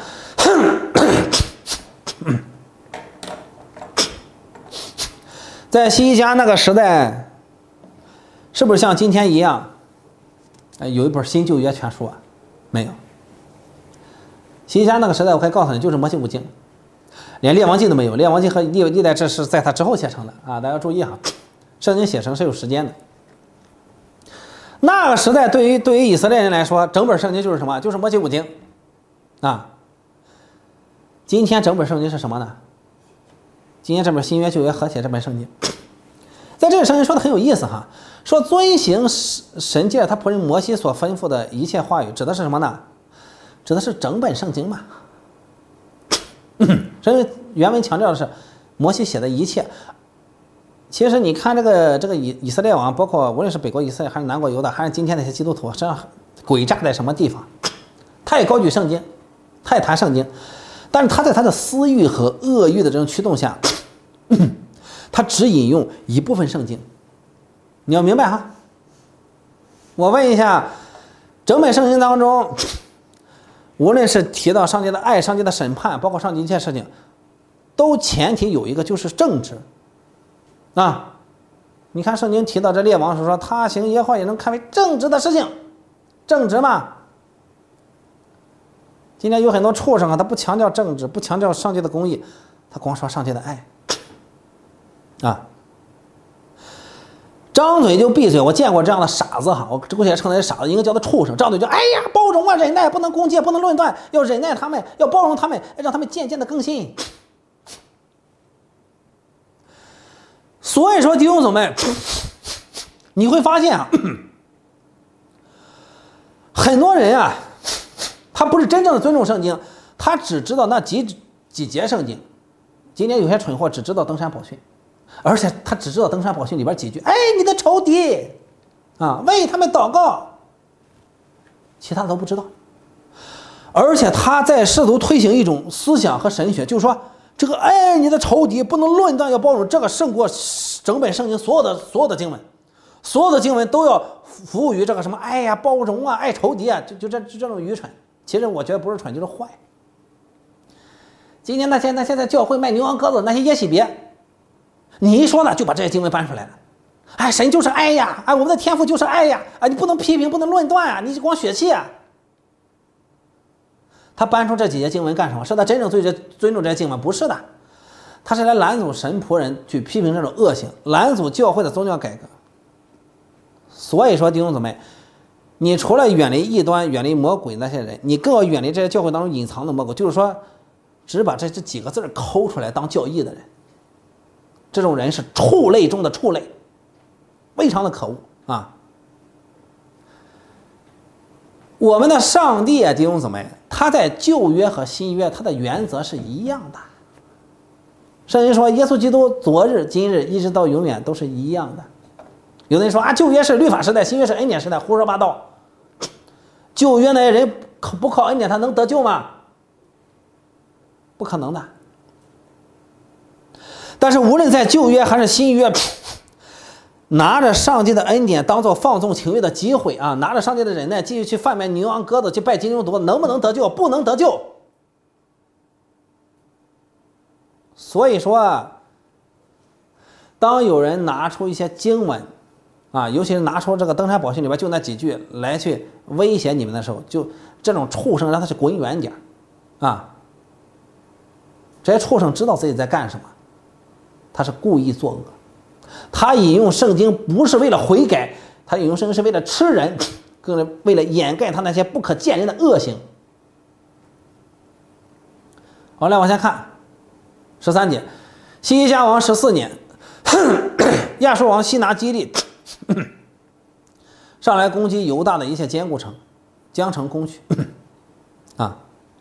在西西家那个时代，是不是像今天一样，有一本新旧约全书啊？没有。西西家那个时代，我可以告诉你，就是摩西五经。连列王记都没有，列王记和历代志是在他之后写成的啊！大家注意哈，圣经写成是有时间的。那个时代对于以色列人来说，整本圣经就是什么？就是摩西五经啊。今天整本圣经是什么呢？今天这本新约旧约合写这本圣经，在这里圣经说的很有意思哈， 说遵行神借他仆人摩西所吩咐的一切话语，指的是什么呢？指的是整本圣经嘛。所以原文强调的是摩西写的一切。其实你看这个以色列王，包括无论是北国以色列还是南国犹大，还是今天那些基督徒，实际上诡诈在什么地方？他也高举圣经，他也谈圣经，但是他在他的私欲和恶欲的这种驱动下，他只引用一部分圣经。你要明白哈。我问一下，整本圣经当中，无论是提到上帝的爱、上帝的审判，包括上帝一切事情，都前提有一个就是正直啊。你看圣经提到这列王说他行耶和华也能看为正直的事情，正直嘛。今天有很多畜生啊，他不强调正直，不强调上帝的公义，他光说上帝的爱啊，张嘴就闭嘴。我见过这样的傻子哈，我姑且称他为傻子，应该叫他畜生。张嘴就哎呀包容啊，忍耐，不能攻击，不能论断，要忍耐他们，要包容他们，让他们渐渐的更新。所以说弟兄姊妹，你会发现啊，很多人啊，他不是真正的尊重圣经，他只知道那几节圣经。今天有些蠢货只知道登山宝训，而且他只知道登山宝训里边几句，哎，你的仇敌啊，为他们祷告，其他的都不知道。而且他在试图推行一种思想和神学，就是说这个哎，你的仇敌不能论断，要包容，这个胜过整本圣经所有的经文，所有的经文都要服务于这个什么哎呀包容啊，爱仇敌啊，就这种愚蠢。其实我觉得不是蠢就是坏。今天那些在教会卖牛羊鸽子那些耶洗别，你一说呢就把这些经文搬出来了。哎，神就是爱呀，哎，我们的天父就是爱呀，哎，你不能批评，不能论断啊，你光血气啊。他搬出这几节经文干什么？是他真正尊重这些经文？不是的，他是来拦阻神仆人去批评这种恶行，拦阻教会的宗教改革。所以说弟兄姊妹，你除了远离异端、远离魔鬼那些人，你更要远离这些教会当中隐藏的魔鬼，就是说只把这几个字抠出来当教义的人。这种人是畜类中的畜类，非常的可恶啊！我们的上帝啊，弟兄姊妹，他在旧约和新约他的原则是一样的。圣经说耶稣基督昨日今日一直到永远都是一样的。有的人说啊，旧约是律法时代，新约是恩典时代，胡说八道。旧约那些人不靠恩典他能得救吗？不可能的。但是无论在旧约还是新约，拿着上帝的恩典当做放纵情欲的机会啊，拿着上帝的忍耐继续去贩卖牛羊鸽子，去拜金牛犊，能不能得救？不能得救。所以说，当有人拿出一些经文啊，尤其是拿出这个登山宝训里边就那几句来去威胁你们的时候，就这种畜生让他去滚远点啊！这些畜生知道自己在干什么，他是故意作恶。他引用圣经不是为了悔改，他引用圣经是为了吃人，更是为了掩盖他那些不可见人的恶行。好，来往下看13节，西西家王14年，亚述王西拿基利上来攻击犹大的一切坚固城，将城攻取啊。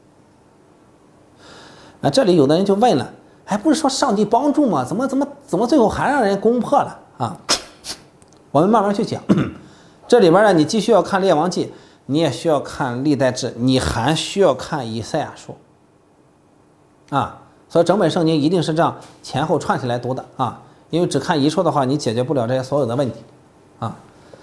那这里有的人就问了，还不是说上帝帮助吗？怎么最后还让人攻破了啊？我们慢慢去讲。这里边呢，你既需要看列王记，你也需要看历代志，你还需要看以赛亚书啊。所以整本圣经一定是这样前后串起来读的啊，因为只看一处的话，你解决不了这些所有的问题啊。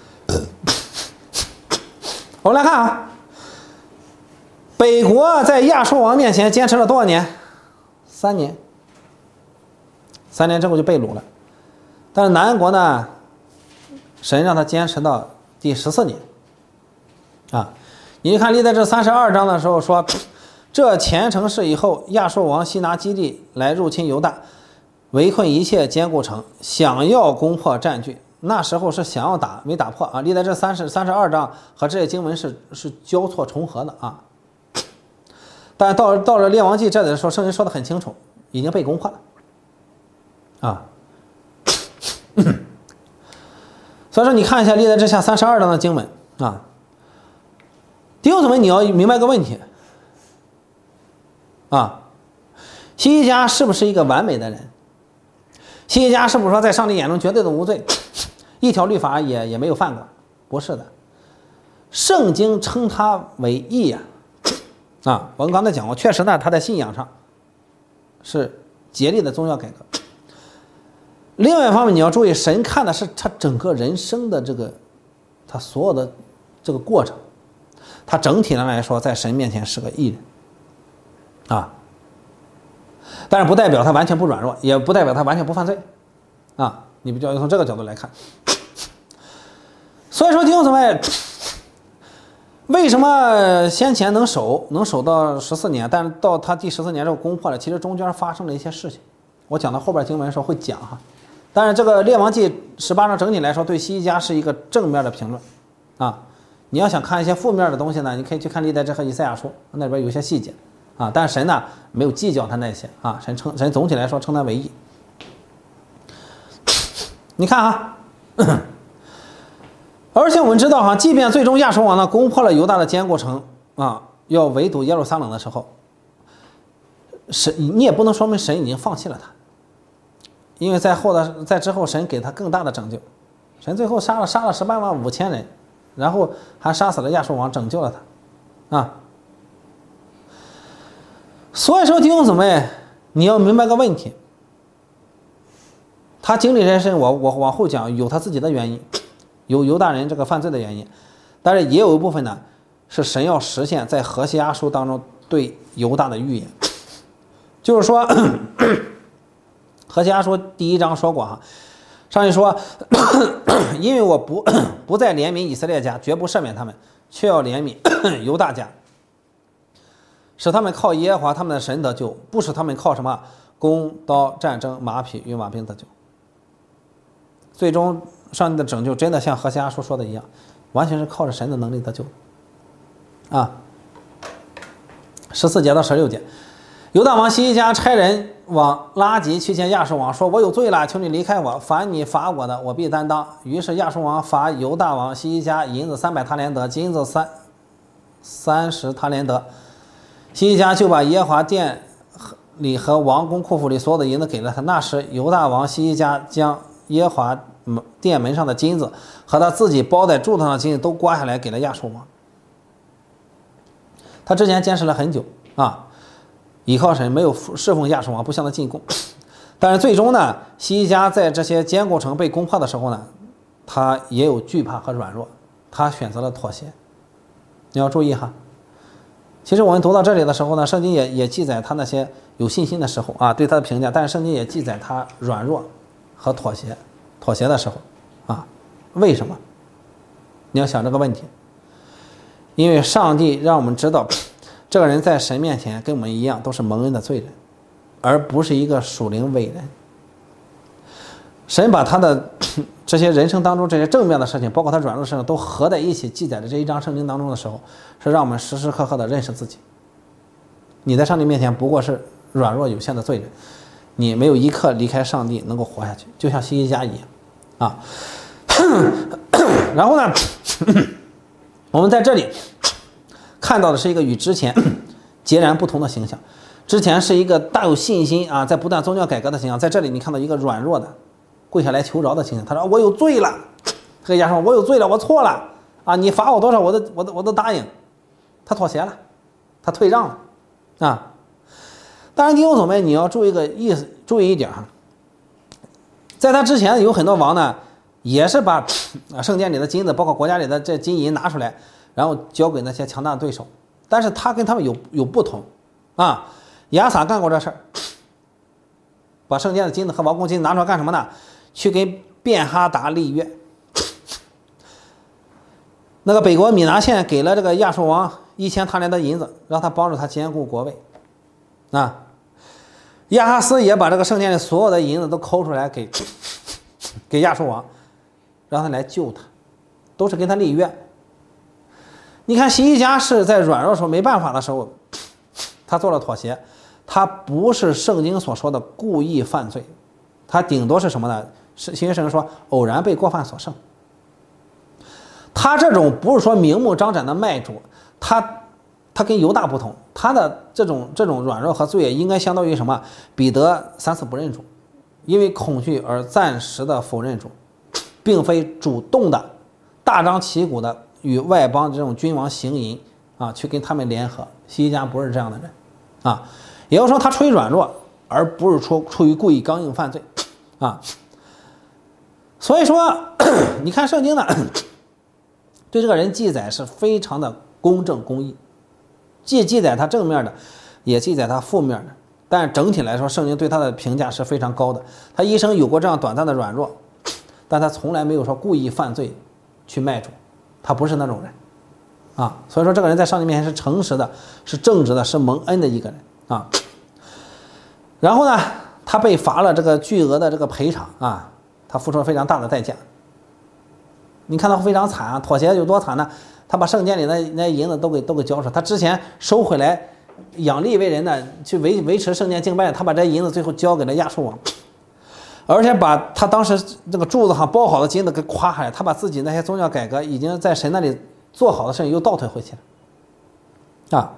我们来看啊，北国在亚述王面前坚持了多少年？3年。3年之后就被掳了。但是南国呢，神让他坚持到第14年啊。你看历代志32章的时候说，这前程事以后，亚述王西拿基利来入侵犹大，围困一切坚固城，想要攻破占据。那时候是想要打，没打破啊。历代志32章和这些经文是交错重合的啊。但到了列王记这里的时候，圣经说的很清楚，已经被攻破了啊。 所以说你看一下历代志下32章的经文啊，弟兄姊妹，你要明白个问题啊，希西家是不是一个完美的人？希西家是不是说在上帝眼中绝对的无罪，一条律法也没有犯过？不是的，圣经称他为义呀。我们刚才讲过，确实呢，他在信仰上是竭力的宗教改革。另外一方面，你要注意，神看的是他整个人生的他所有的这个过程，他整体上来说，在神面前是个义人但是不代表他完全不软弱，也不代表他完全不犯罪你比较从这个角度来看。所以说弟兄姊妹，为什么先前能守到14年，但是到他第14年之后攻破了？其实中间发生了一些事情，我讲到后边经文的时候会讲但是这个列王记18章整体来说对希西家是一个正面的评论你要想看一些负面的东西呢，你可以去看历代志和以赛亚书，那边有些细节但是神呢没有计较他那些神总体来说称他为义。你看而且我们知道即便最终亚述王呢攻破了犹大的坚固城要围堵耶路撒冷的时候，你也不能说明神已经放弃了他，因为在之后神给他更大的拯救，神最后杀了185000人，然后还杀死了亚述王，拯救了他所以说弟兄姊妹，你要明白个问题，他经历这些事情，我往后讲有他自己的原因，有犹大人这个犯罪的原因，但是也有一部分呢是神要实现在何西阿书当中对犹大的预言。就是说何西阿书第1章说过上去说因为我不再怜悯以色列家，绝不赦免他们，却要怜悯犹大家，使他们靠耶和华他们的神得救，不使他们靠什么弓刀战争马匹与马兵得救。最终上帝的拯救真的像何西阿书说的一样，完全是靠着神的能力得救14节到16节，犹大王希西家差人往拉吉去见亚述王，说我有罪了，求你离开我，凡你罚我的，我必担当。于是亚述王罚犹大王希西家银子300塔连德，金子30塔连德。希西家就把耶和华殿里和王宫库府里所有的银子给了他。那时犹大王希西家将耶和华殿门上的金子和他自己包在柱子上的金子都刮下来给了亚述王。他之前坚持了很久依靠神，没有侍奉亚述王，不向他进贡。但是最终呢，希西家在这些坚固城被攻破的时候呢，他也有惧怕和软弱，他选择了妥协。你要注意其实我们读到这里的时候呢，圣经也记载他那些有信心的时候对他的评价，但是圣经也记载他软弱和妥协的时候为什么？你要想这个问题，因为上帝让我们知道这个人在神面前跟我们一样都是蒙恩的罪人，而不是一个属灵伟人。神把他的这些人生当中这些正面的事情，包括他软弱的事情都合在一起记载在这一章圣经当中的时候，是让我们时时刻刻的认识自己。你在上帝面前不过是软弱有限的罪人，你没有一刻离开上帝能够活下去，就像希西家一样然后呢我们在这里看到的是一个与之前截然不同的形象。之前是一个大有信心在不断宗教改革的形象，在这里你看到一个软弱的跪下来求饶的形象。他说我有罪了，何西阿说我有罪了，我错了你罚我多少我都答应。他妥协了，他退让了当然弟兄姊妹，你要注意一点在他之前有很多王呢，也是把圣殿里的金子包括国家里的这金银拿出来，然后交给那些强大的对手。但是他跟他们有不同亚撒干过这事儿，把圣殿的金子和王宫金子拿出来干什么呢？去跟便哈达立约。那个北国米拿县给了这个亚述王1000塔连德银子，让他帮助他兼顾国位亚哈斯也把这个圣殿里所有的银子都抠出来给亚述王，让他来救他，都是跟他立约。你看希西家是在软弱的时候没办法的时候，他做了妥协，他不是圣经所说的故意犯罪，他顶多是什么呢？新约圣经说偶然被过犯所胜他这种不是说明目张胆的卖主，他跟犹大不同，他的这种软弱和罪应该相当于什么？彼得3次不认主，因为恐惧而暂时的否认主，并非主动的大张旗鼓的与外邦这种君王行淫啊，去跟他们联合。西西家不是这样的人啊，也就是说他出于软弱，而不是出于故意刚硬犯罪啊。所以说你看圣经呢，对这个人记载是非常的公正公义，既记载他正面的，也记载他负面的。但整体来说，圣经对他的评价是非常高的。他一生有过这样短暂的软弱，但他从来没有说故意犯罪去卖主，他不是那种人啊。所以说这个人在上帝面前是诚实的，是正直的，是蒙恩的一个人啊。然后呢，他被罚了这个巨额的这个赔偿啊，他付出了非常大的代价。你看他非常惨啊，妥协有多惨呢？他把圣殿里那银子都给交出来，他之前收回来养利未人的去维持圣殿敬拜，他把这银子最后交给了亚述王，而且把他当时这个柱子上包好的金子给夸下来，他把自己那些宗教改革已经在神那里做好的事情又倒退回去了啊。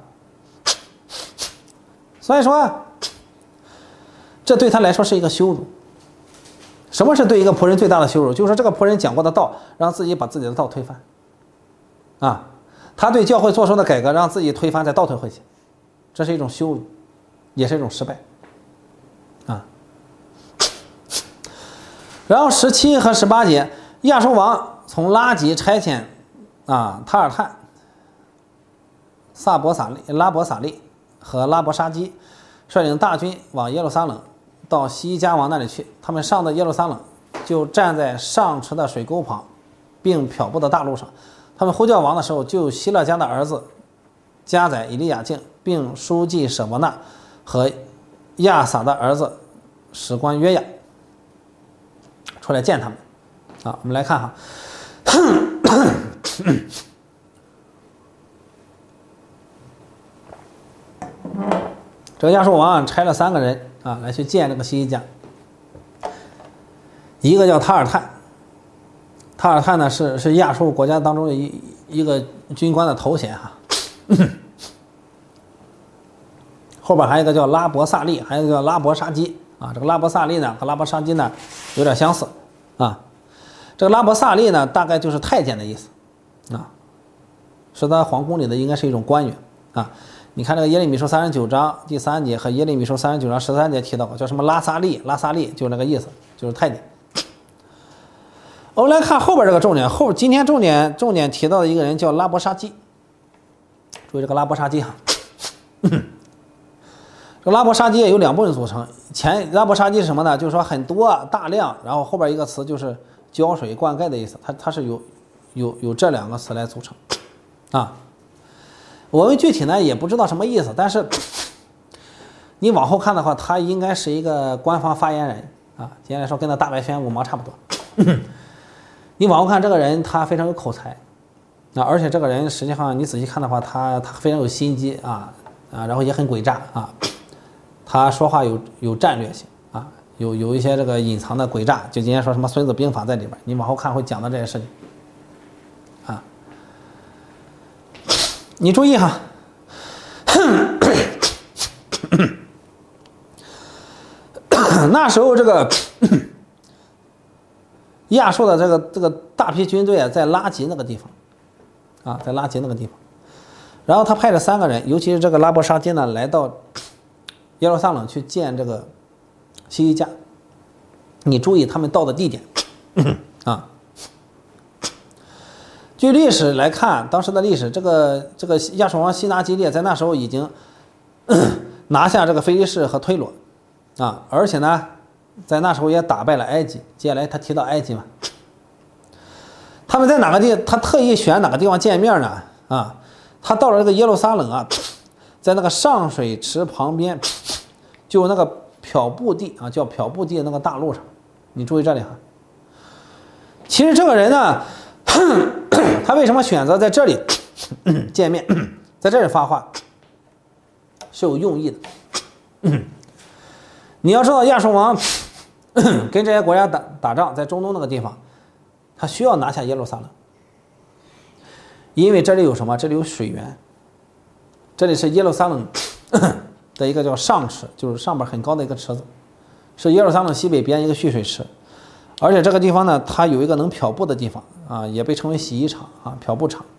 所以说这对他来说是一个羞辱。什么是对一个仆人最大的羞辱？就是说这个仆人讲过的道，让自己把自己的道推翻啊。他对教会做出的改革，让自己推翻再倒退回去，这是一种羞辱，也是一种失败啊。然后17和18节，亚述王从拉吉差遣啊塔尔探、拉伯撒利和拉伯沙基率领大军往耶路撒冷到西家王那里去。他们上到耶路撒冷，就站在上池的水沟旁，并漂布的大路上。他们呼叫王的时候，就希勒家的儿子加载以利亚敬，并书记舍伯纳和亚撒的儿子史官约雅出来见他们啊。我们来看哈，这个亚述王差了3个人啊来去见这个西西家。一个叫塔尔探，塔尔探呢是亚述国家当中的一个军官的头衔哈。后边还有一个叫拉伯萨利，还有一个叫拉伯沙基啊。这个拉伯萨利呢和拉伯沙基呢有点相似啊。这个拉伯萨利呢大概就是太监的意思啊，是在皇宫里的应该是一种官员啊。你看这个耶利米书39章第3节和耶利米书39章13节提到过，叫什么拉萨利就是那个意思，就是太监。我们来看后边这个重点，今天重点提到的一个人叫拉伯沙基，注意这个拉伯沙基哈。这个拉伯沙基也有2部分组成，拉伯沙基是什么呢？就是说很多大量，然后后边一个词就是浇水灌溉的意思，它是有这2个词来组成啊。我们具体呢也不知道什么意思，但是你往后看的话，他应该是一个官方发言人啊。今天来说跟那大白宣5毛差不多。你往后看这个人，他非常有口才啊，而且这个人实际上你仔细看的话，他非常有心机啊，然后也很诡诈啊，他说话有战略性啊，有一些这个隐藏的诡诈，就今天说什么《孙子兵法》在里边，你往后看会讲到这些事情啊。你注意哈，那时候这个亚述的这个大批军队啊，在拉吉那个地方啊，在拉吉那个地方。然后他派了3个人，尤其是这个拉伯沙基呢，来到耶路撒冷去见这个西西家。你注意他们到的地点啊。据历史来看，当时的历史，这个亚述王西拿基列在那时候已经拿下这个非利士和推罗啊，而且呢，在那时候也打败了埃及。接下来他提到埃及嘛，他们在哪个地？他特意选哪个地方见面呢？啊，他到了这个耶路撒冷啊，在那个上水池旁边，就那个漂布地啊，叫漂布地的那个大路上。你注意这里哈。其实这个人呢，他为什么选择在这里见面，在这里发话，是有用意的。你要知道，亚述王跟这些国家打仗，在中东那个地方，他需要拿下耶路撒冷。 因为这里有什么？这里有水源，这里是耶路撒冷的一个叫上池，就是上边很高的一个池子，是耶路撒冷西北边一个蓄水池。而且这个地方呢，它有一个能漂步的地方啊，也被称为洗衣场啊，漂步场。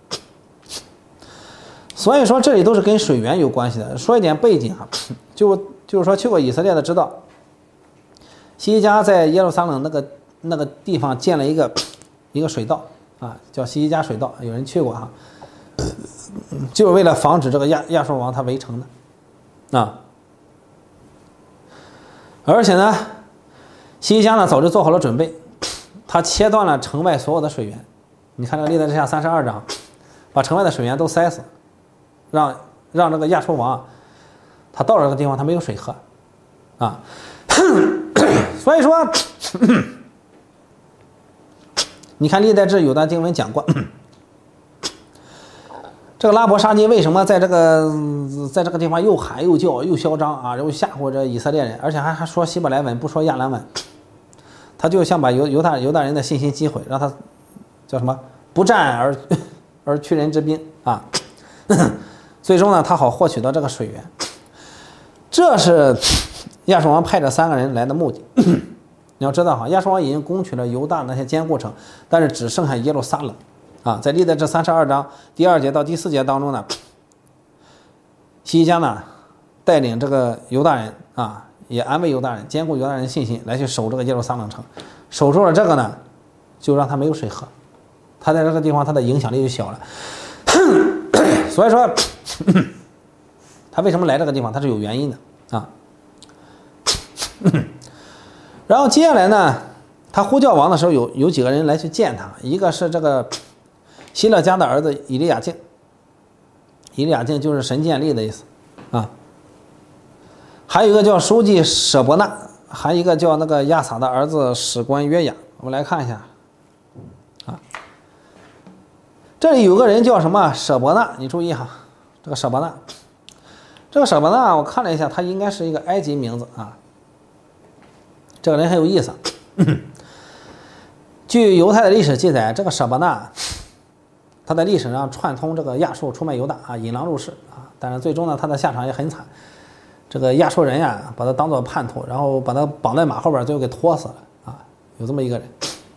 所以说这里都是跟水源有关系的。说一点背景啊，就是说去过以色列的知道，希西家在耶路撒冷那个地方建了一个水道啊，叫希西家水道，有人去过哈，就是为了防止这个亚述王他围城的啊。而且呢，希西家呢早就做好了准备，他切断了城外所有的水源。你看这个历代志下32章，把城外的水源都塞死，让这个亚述王他到了这个地方他没有水喝啊。所以说你看历代志有段经文讲过，这个拉伯沙基为什么在这个地方又喊又叫又嚣张啊，又吓唬着以色列人，而且还说希伯来文不说亚兰文，他就想把犹大人的信心击毁，让他叫什么不战而屈人之兵啊。最终呢，他好获取到这个水源。这是亚述王派这3个人来的目的。你要知道哈，亚述王已经攻取了犹大那些坚固城，但是只剩下耶路撒冷啊。在历代志32章第2节到第4节当中呢，希西家呢带领这个犹大人啊，也安慰犹大人，坚固犹大人信心，来去守这个耶路撒冷城。守住了这个呢，就让他没有水喝，他在这个地方他的影响力就小了。所以说他为什么来这个地方，他是有原因的啊。然后接下来呢，他呼叫王的时候有几个人来去见他，一个是这个希勒家的儿子以利亚敬，以利亚敬就是神建立的意思啊。还有一个叫书记舍伯纳，还有一个叫那个亚撒的儿子史官约雅。我们来看一下啊，这里有个人叫什么舍伯纳，你注意哈，这个舍伯纳，我看了一下，他应该是一个埃及名字啊。这个人很有意思。据犹太的历史记载，这个舍伯纳他在历史上串通这个亚述出卖犹大啊，引狼入室啊，但是最终呢，他的下场也很惨。这个亚述人呀，把他当作叛徒，然后把他绑在马后边，最后给拖死了啊，有这么一个人。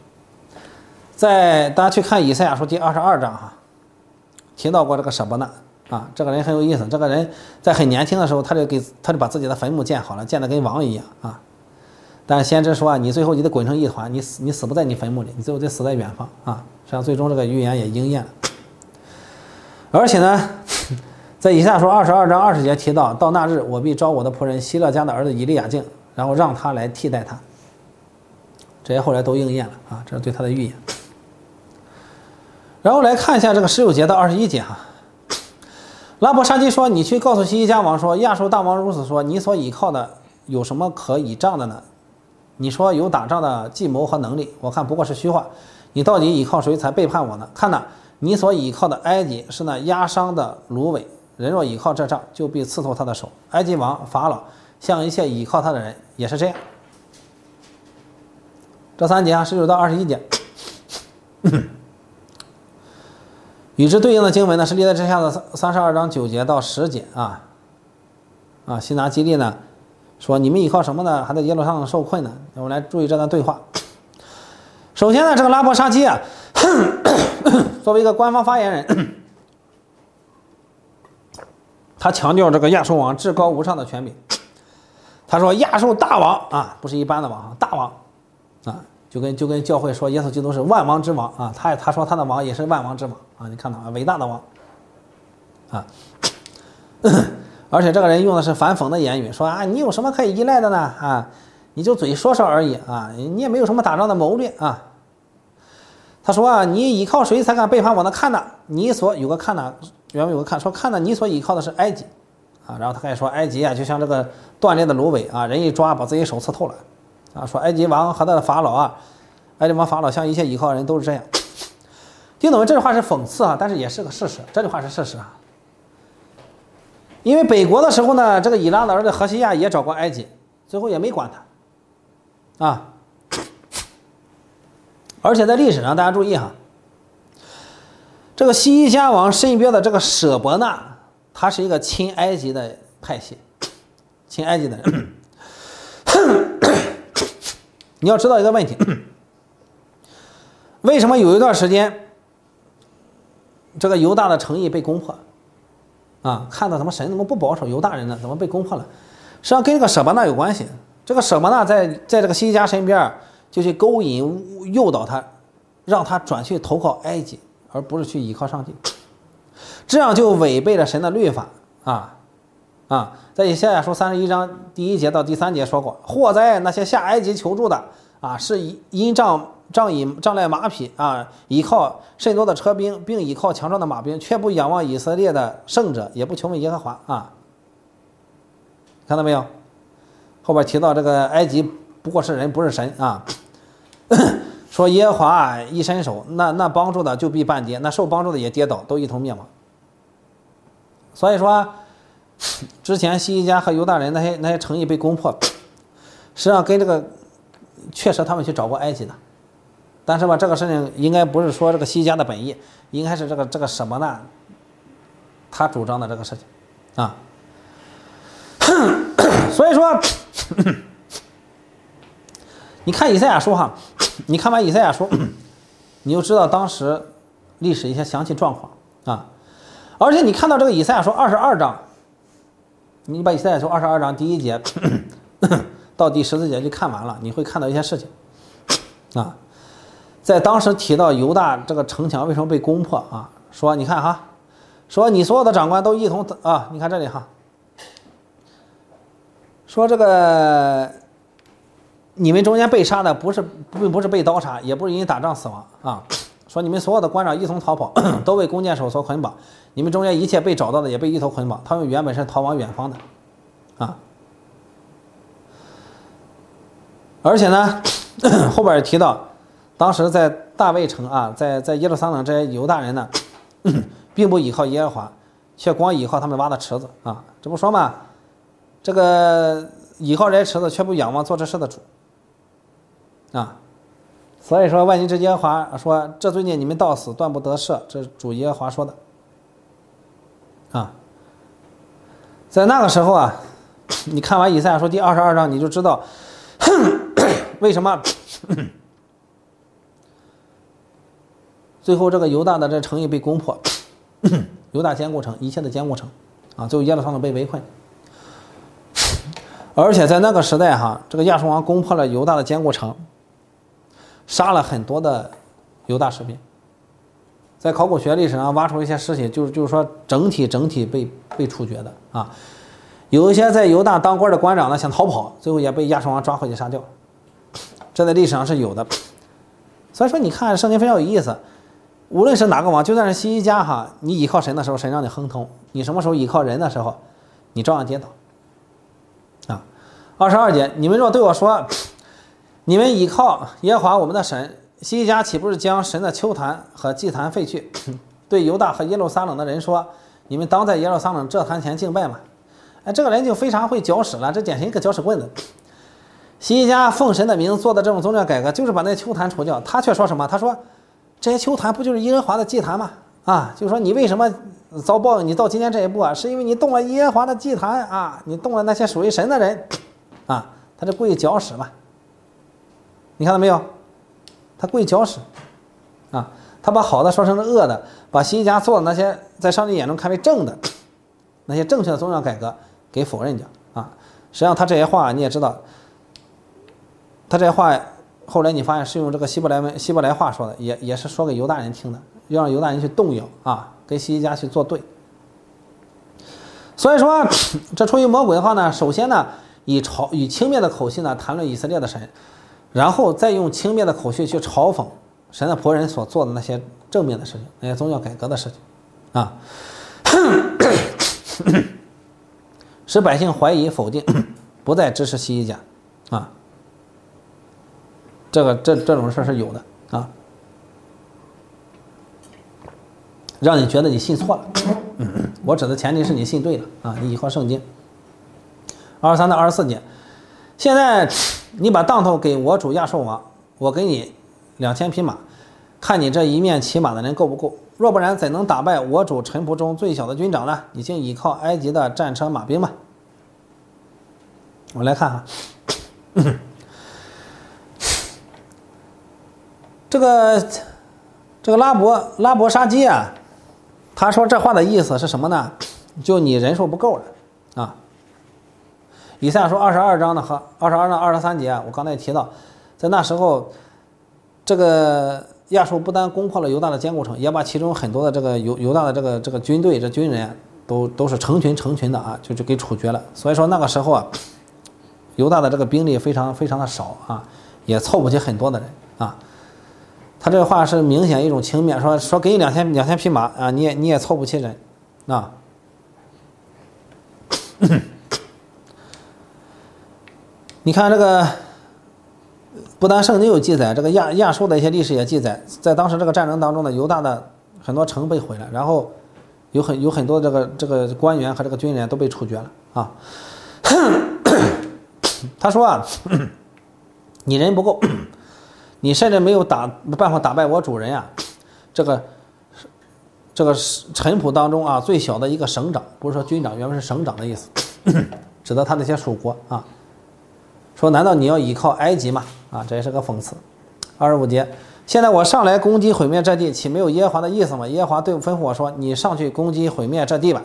大家去看以赛亚书第22章哈，提到过这个舍伯纳啊，这个人很有意思。这个人在很年轻的时候，他就把自己的坟墓建好了，建得跟王一样啊。但是先知说啊，你最后你得滚成一团，你死不在你坟墓里，你最后得死在远方啊。实际上最终这个预言也应验了。而且呢，在以赛亚书22章20节提到那日我必召我的仆人希勒家的儿子以利亚敬，然后让他来替代他。这些后来都应验了啊，这是对他的预言。然后来看一下这个16节到21节哈。拉伯沙基说，你去告诉希西家王说，亚述大王如此说，你所倚靠的有什么可倚仗的呢？你说有打仗的计谋和能力，我看不过是虚话。你到底倚靠谁才背叛我呢？看哪，你所倚靠的埃及是那压伤的芦苇，人若倚靠这杖，就必刺透他的手。埃及王法老像一切倚靠他的人也是这样。这3节啊，19到21节。与之对应的经文呢，是历代志下的32章9节到10节啊。西拿基利呢说，你们依靠什么呢？还在耶路撒冷受困呢？我们来注意这段对话。首先呢，这个拉伯沙基啊，作为一个官方发言人，他强调这个亚述王至高无上的权柄。他说亚述大王啊，不是一般的王，大王啊，就跟教会说耶稣基督是万王之王啊，他说他的王也是万王之王啊，你看到啊，伟大的王啊。而且这个人用的是反讽的言语，说啊，你有什么可以依赖的呢？啊，你就嘴说说而已啊，你也没有什么打仗的谋略啊。他说啊，你依靠谁才敢背叛我呢？看呐，你所有个看呐，原文有个看，说看呐，你所依靠的是埃及啊。然后他开始说，埃及啊，就像这个断裂的芦苇啊，人一抓把自己手刺透了啊。说埃及王和他的法老啊，埃及王法老像一切依靠的人都是这样。听懂没？这句话是讽刺啊，但是也是个事实，这句话是事实啊。因为北国的时候呢，这个以拉的儿子何西亚也找过埃及，最后也没管他啊。而且在历史上大家注意哈， 这个西伊家王身边的这个舍伯那，他是一个亲埃及的派系，亲埃及的人。你要知道一个问题，为什么有一段时间这个犹大的城邑被攻破啊？看到怎么神怎么不保守犹大人呢？怎么被攻破了？实际上跟这个舍伯那有关系。这个舍伯那在这个西伊家身边，就去勾引诱导他，让他转去投靠埃及，而不是去依靠上帝，这样就违背了神的律法在以赛亚书31章第1节到第3节说过：祸哉那些下埃及求助的是因仗赖马匹依靠甚多的车兵，并依靠强壮的马兵，却不仰望以色列的圣者，也不求问耶和华看到没有？后边提到这个埃及不过是人，不是神说耶和华一伸手，那帮助的就必半跌，那受帮助的也跌倒，都一同灭亡。所以说，之前西伊家和犹大人那些城邑被攻破，实际上跟这个确实他们去找过埃及的，但是吧，这个事情应该不是说这个西伊家的本意，应该是这个舍伯那他主张的这个事情所以说你看以赛亚书你看完以赛亚书，你就知道当时历史一些详细状况而且你看到这个以赛亚书22章，你把以赛亚书22章第1节到第14节就看完了，你会看到一些事情在当时提到犹大这个城墙为什么被攻破说你看说你所有的长官都一同你看这里说这个你们中间被杀的并不是被刀杀，也不是因打仗死亡说你们所有的官长一同逃跑，都为弓箭手所捆绑，你们中间一切被找到的也被一头捆绑，他们原本是逃往远方的而且呢后边也提到当时在大卫城在耶路撒冷这些犹大人呢并不依靠耶和华，却光依靠他们挖的池子这不说嘛，这个依靠这些池子却不仰望做这事的主所以说万军之耶和华说，这罪孽你们到死断不得赦，这是主耶和华说的在那个时候你看完以赛亚书第22章，你就知道为什么最后这个犹大的这城邑被攻破犹大坚固城，一切的坚固城最后耶路撒冷被围困，而且在那个时代这个亚述王攻破了犹大的坚固城，杀了很多的犹大士兵。在考古学历史上挖出一些尸体，就是说整体被处决的有一些在犹大当官的官长呢想逃跑，最后也被亚述王抓回去杀掉，这在历史上是有的。所以说你看圣经非常有意思，无论是哪个王，就算是西伊家你依靠神的时候神让你亨通，你什么时候依靠人的时候你照样跌倒22节，你们若对我说你们依靠耶和华我们的神，西伊家岂不是将神的丘坛和祭坛废去，对犹大和耶路撒冷的人说，你们当在耶路撒冷这坛前敬拜吗？这个人就非常会搅屎了，这典型一个搅屎棍子。西伊家奉神的名做的这种宗教改革，就是把那丘坛除掉，他却说什么？他说这些丘坛不就是耶和华的祭坛吗？就是说你为什么遭报应，你到今天这一步是因为你动了耶和华的祭坛你动了那些属于神的人他这故意搅屎嘛。你看到没有？他故意搅屎他把好的说成了恶的，把西伊家做的那些在上帝眼中看为正的那些正确的宗教改革给否认掉实际上他这些话你也知道，他这些话后来你发现是用这个希伯来话说的，也是说给犹大人听的，要让犹大人去动摇跟西伊家去作对。所以说这出于魔鬼的话呢，首先呢以轻蔑的口气呢谈论以色列的神，然后再用轻蔑的口气去嘲讽神的仆人所做的那些正面的事情，那些宗教改革的事情使百姓怀疑否定，不再支持西伊家这种事是有的让你觉得你信错了我指的前提是你信对了你依靠圣经。23到24节，现在你把当头给我主亚述王，我给你2000匹马，看你这一面骑马的人够不够？ 若不然，怎能打败我主臣仆中最小的军长呢？你竟倚靠埃及的战车马兵吗？我们来看哈，这个拉伯沙基啊，他说这话的意思是什么呢？就你人数不够了啊。以赛亚书22章的和22章23节啊，我刚才也提到，在那时候，这个亚述不但攻破了犹大的坚固城，也把其中很多的这个犹大的这个军队、这军人都是成群的啊，就给处决了。所以说那个时候啊，犹大的这个兵力非常的少啊，也凑不起很多的人啊。他这个话是明显一种轻蔑，说给你2000匹马啊，你也凑不齐人啊。你看这个，不但圣经有记载，这个亚述的一些历史也记载，在当时这个战争当中呢，犹大的很多城被毁了，然后有很多这个官员和这个军人都被处决了啊。他说啊，你人不够，你甚至没有办法打败我主人啊，这个臣仆当中啊最小的一个省长，不是说军长，原本是省长的意思，指的他那些属国啊。说难道你要依靠埃及吗？啊，这也是个讽刺。25节，现在我上来攻击毁灭这地，岂没有耶和华的意思吗？耶和华对我吩咐我说：“你上去攻击毁灭这地吧。”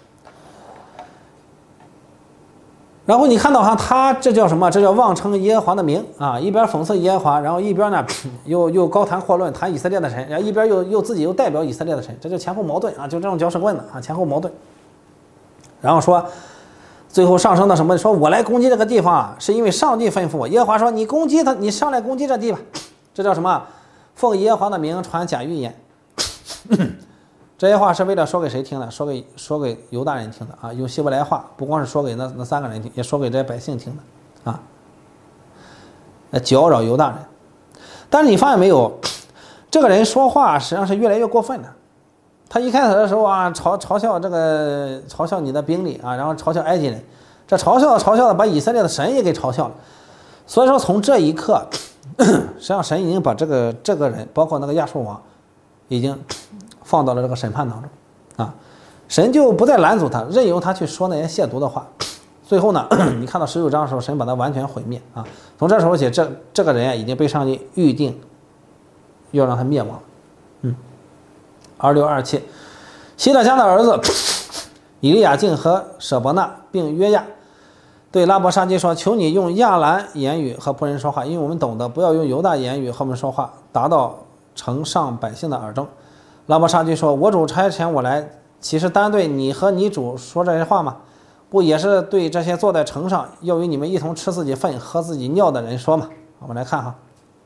然后你看到哈，他这叫什么？这叫妄称耶和华的名啊！一边讽刺耶和华，然后一边呢又高谈阔论谈以色列的神，然后一边又自己又代表以色列的神，这就前后矛盾啊！就这种搅屎棍子啊，前后矛盾。然后说。最后上升到什么？说我来攻击这个地方啊，是因为上帝吩咐我。耶和华说：“你攻击他，你上来攻击这地吧。”这叫什么？奉耶和华的名传假预言。这些话是为了说给谁听的？说给犹大人听的啊！用希伯来话，不光是说给那3个人听，也说给这些百姓听的啊。搅扰犹大人。但是你发现没有，这个人说话实际上是越来越过分了。他一开始的时候啊，嘲笑你的兵力啊，然后嘲笑埃及人，这嘲笑的把以色列的神也给嘲笑了。所以说从这一刻，实际上神已经把这个人，包括那个亚述王，已经放到了这个审判当中啊，神就不再拦阻他，任由他去说那些亵渎的话。最后呢，你看到19章的时候，神把他完全毁灭啊。从这时候起，这个人已经被上帝预定要让他灭亡。26、27，希勒家的儿子以利亚敬和舍伯纳并约亚对拉伯沙基说：“求你用亚兰言语和仆人说话，因为我们懂得，不要用犹大言语和我们说话，达到城上百姓的耳中。”拉伯沙基说：“我主差遣我来，岂是单对你和你主说这些话吗？不也是对这些坐在城上要与你们一同吃自己粪喝自己尿的人说吗？”我们来看哈。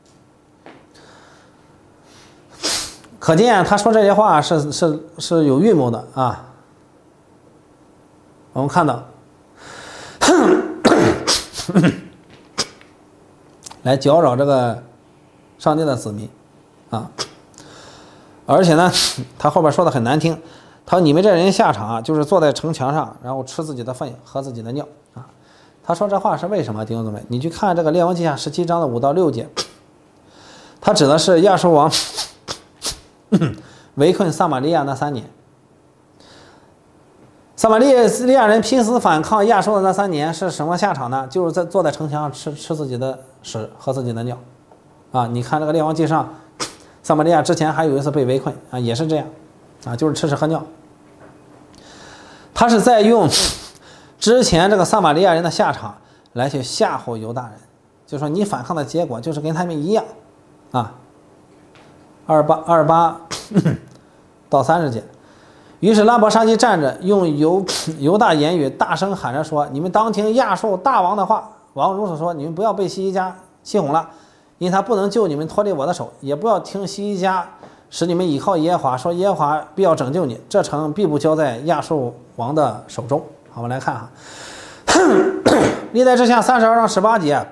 可见他说这些话是有预谋的啊。我们看到，来搅扰这个上帝的子民啊。而且呢，他后边说的很难听，他说你们这人下场啊，就是坐在城墙上，然后吃自己的粪，喝自己的尿啊。他说这话是为什么？弟兄姊妹，你去看这个列王记下17章的5到6节，他指的是亚述王围困撒玛利亚那3年，撒玛利亚人拼死反抗亚述的那3年是什么下场呢？就是坐在城墙上吃自己的屎，喝自己的尿，啊！你看这个列王记上，撒玛利亚之前还有一次被围困啊，也是这样，啊，就是吃屎喝尿。他是在用之前这个撒玛利亚人的下场来去吓唬犹大人，就说你反抗的结果就是跟他们一样，啊。28到30节，于是拉伯沙基站着，用犹大言语大声喊着说：“你们当听亚述大王的话。王如此说：你们不要被西西家欺哄了，因他不能救你们脱离我的手；也不要听西西家使你们倚靠耶和华，说耶和华必要拯救你，这城必不交在亚述王的手中。”好，我们来看哈，历代志下32章18节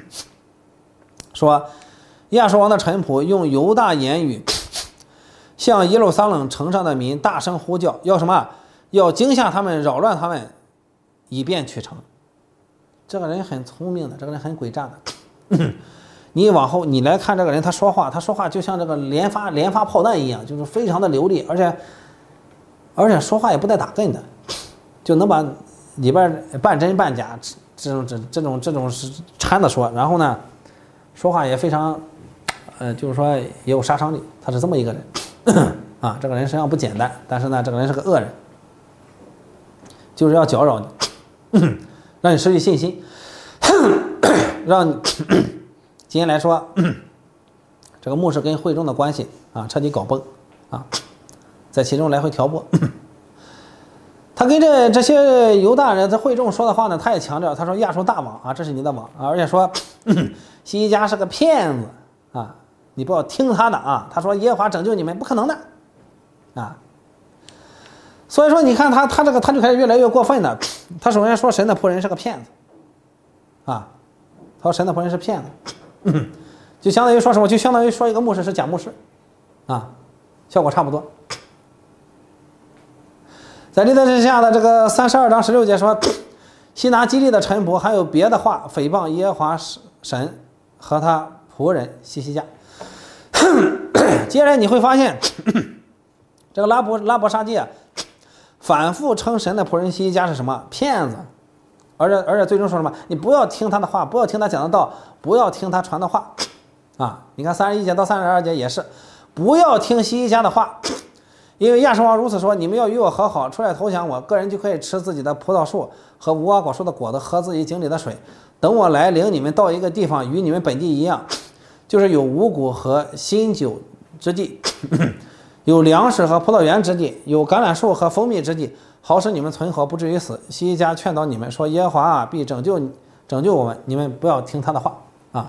说。亚述王的臣仆用犹大言语向耶路撒冷城上的民大声呼叫，要什么？要惊吓他们，扰乱他们，以便取城。这个人很聪明的，这个人很诡诈的。 你往后你来看这个人，他说话就像这个连发炮弹一样，就是非常的流利，而且说话也不带打更的，就能把里边半真半假这种是掺的说，然后呢，说话也非常，就是说也有杀伤力，他是这么一个人啊，这个人实际上不简单，但是呢，这个人是个恶人，就是要搅扰你，让你失去信心，让你今天来说，这个牧师跟会众的关系啊彻底搞崩啊，在其中来回挑拨。他跟这些犹大人在会众说的话呢，他也强调，他说亚述大王啊，这是你的王啊，而且说西西家是个骗子啊，你不要听他的啊。他说耶和华拯救你们，不可能的啊。所以说你看他就开始越来越过分了。他首先说神的仆人是个骗子啊，他说神的仆人是骗子，就相当于说什么？就相当于说一个牧师是假牧师啊，效果差不多。在历代志下的这个32章16节说，西拿基利的臣仆还有别的话诽谤耶和华神和他仆人西西家。接下来你会发现，这个拉伯沙基啊，反复称神的仆人西西家是什么骗子，而且最终说什么？你不要听他的话，不要听他讲的道，不要听他传的话啊！你看31节到32节也是，不要听西西家的话。因为亚述王如此说，你们要与我和好，出来投降我，个人就可以吃自己的葡萄树和无花果树的果子，喝自己井里的水。等我来领你们到一个地方，与你们本地一样，就是有五谷和新酒之地，有粮食和葡萄园之地，有橄榄树和蜂蜜之地，好使你们存活，不至于死。西西家劝导你们说，耶和华啊，必拯救我们，你们不要听他的话啊。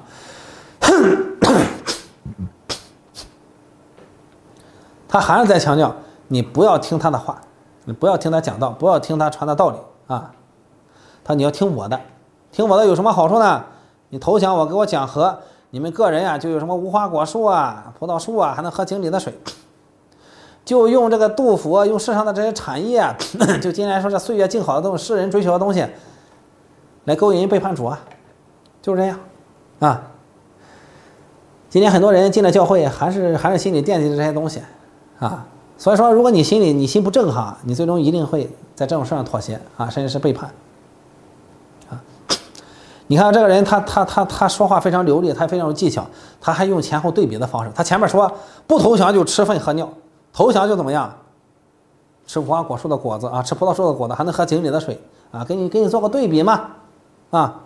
他还是在强调，你不要听他的话，你不要听他讲道，不要听他传的道理啊。他说你要听我的，听我的有什么好处呢？你投降我，给我讲和，你们个人啊就有什么无花果树啊、葡萄树啊，还能喝井里的水。就用这个杜甫啊，用世上的这些产业啊，就今天来说这岁月静好的东西，世人追求的东西，来勾引人背叛主啊，就是这样啊。今天很多人进了教会，还是心里惦记着这些东西。啊，所以说，如果你心不正哈，你最终一定会在这种事上妥协啊，甚至是背叛。啊，你看这个人，他说话非常流利，他非常有技巧，他还用前后对比的方式。他前面说不投降就吃粪喝尿，投降就怎么样？吃无花果树的果子啊，吃葡萄树的果子，还能喝井里的水啊，给你做个对比嘛，啊。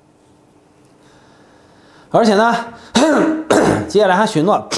而且呢，接下来还许诺。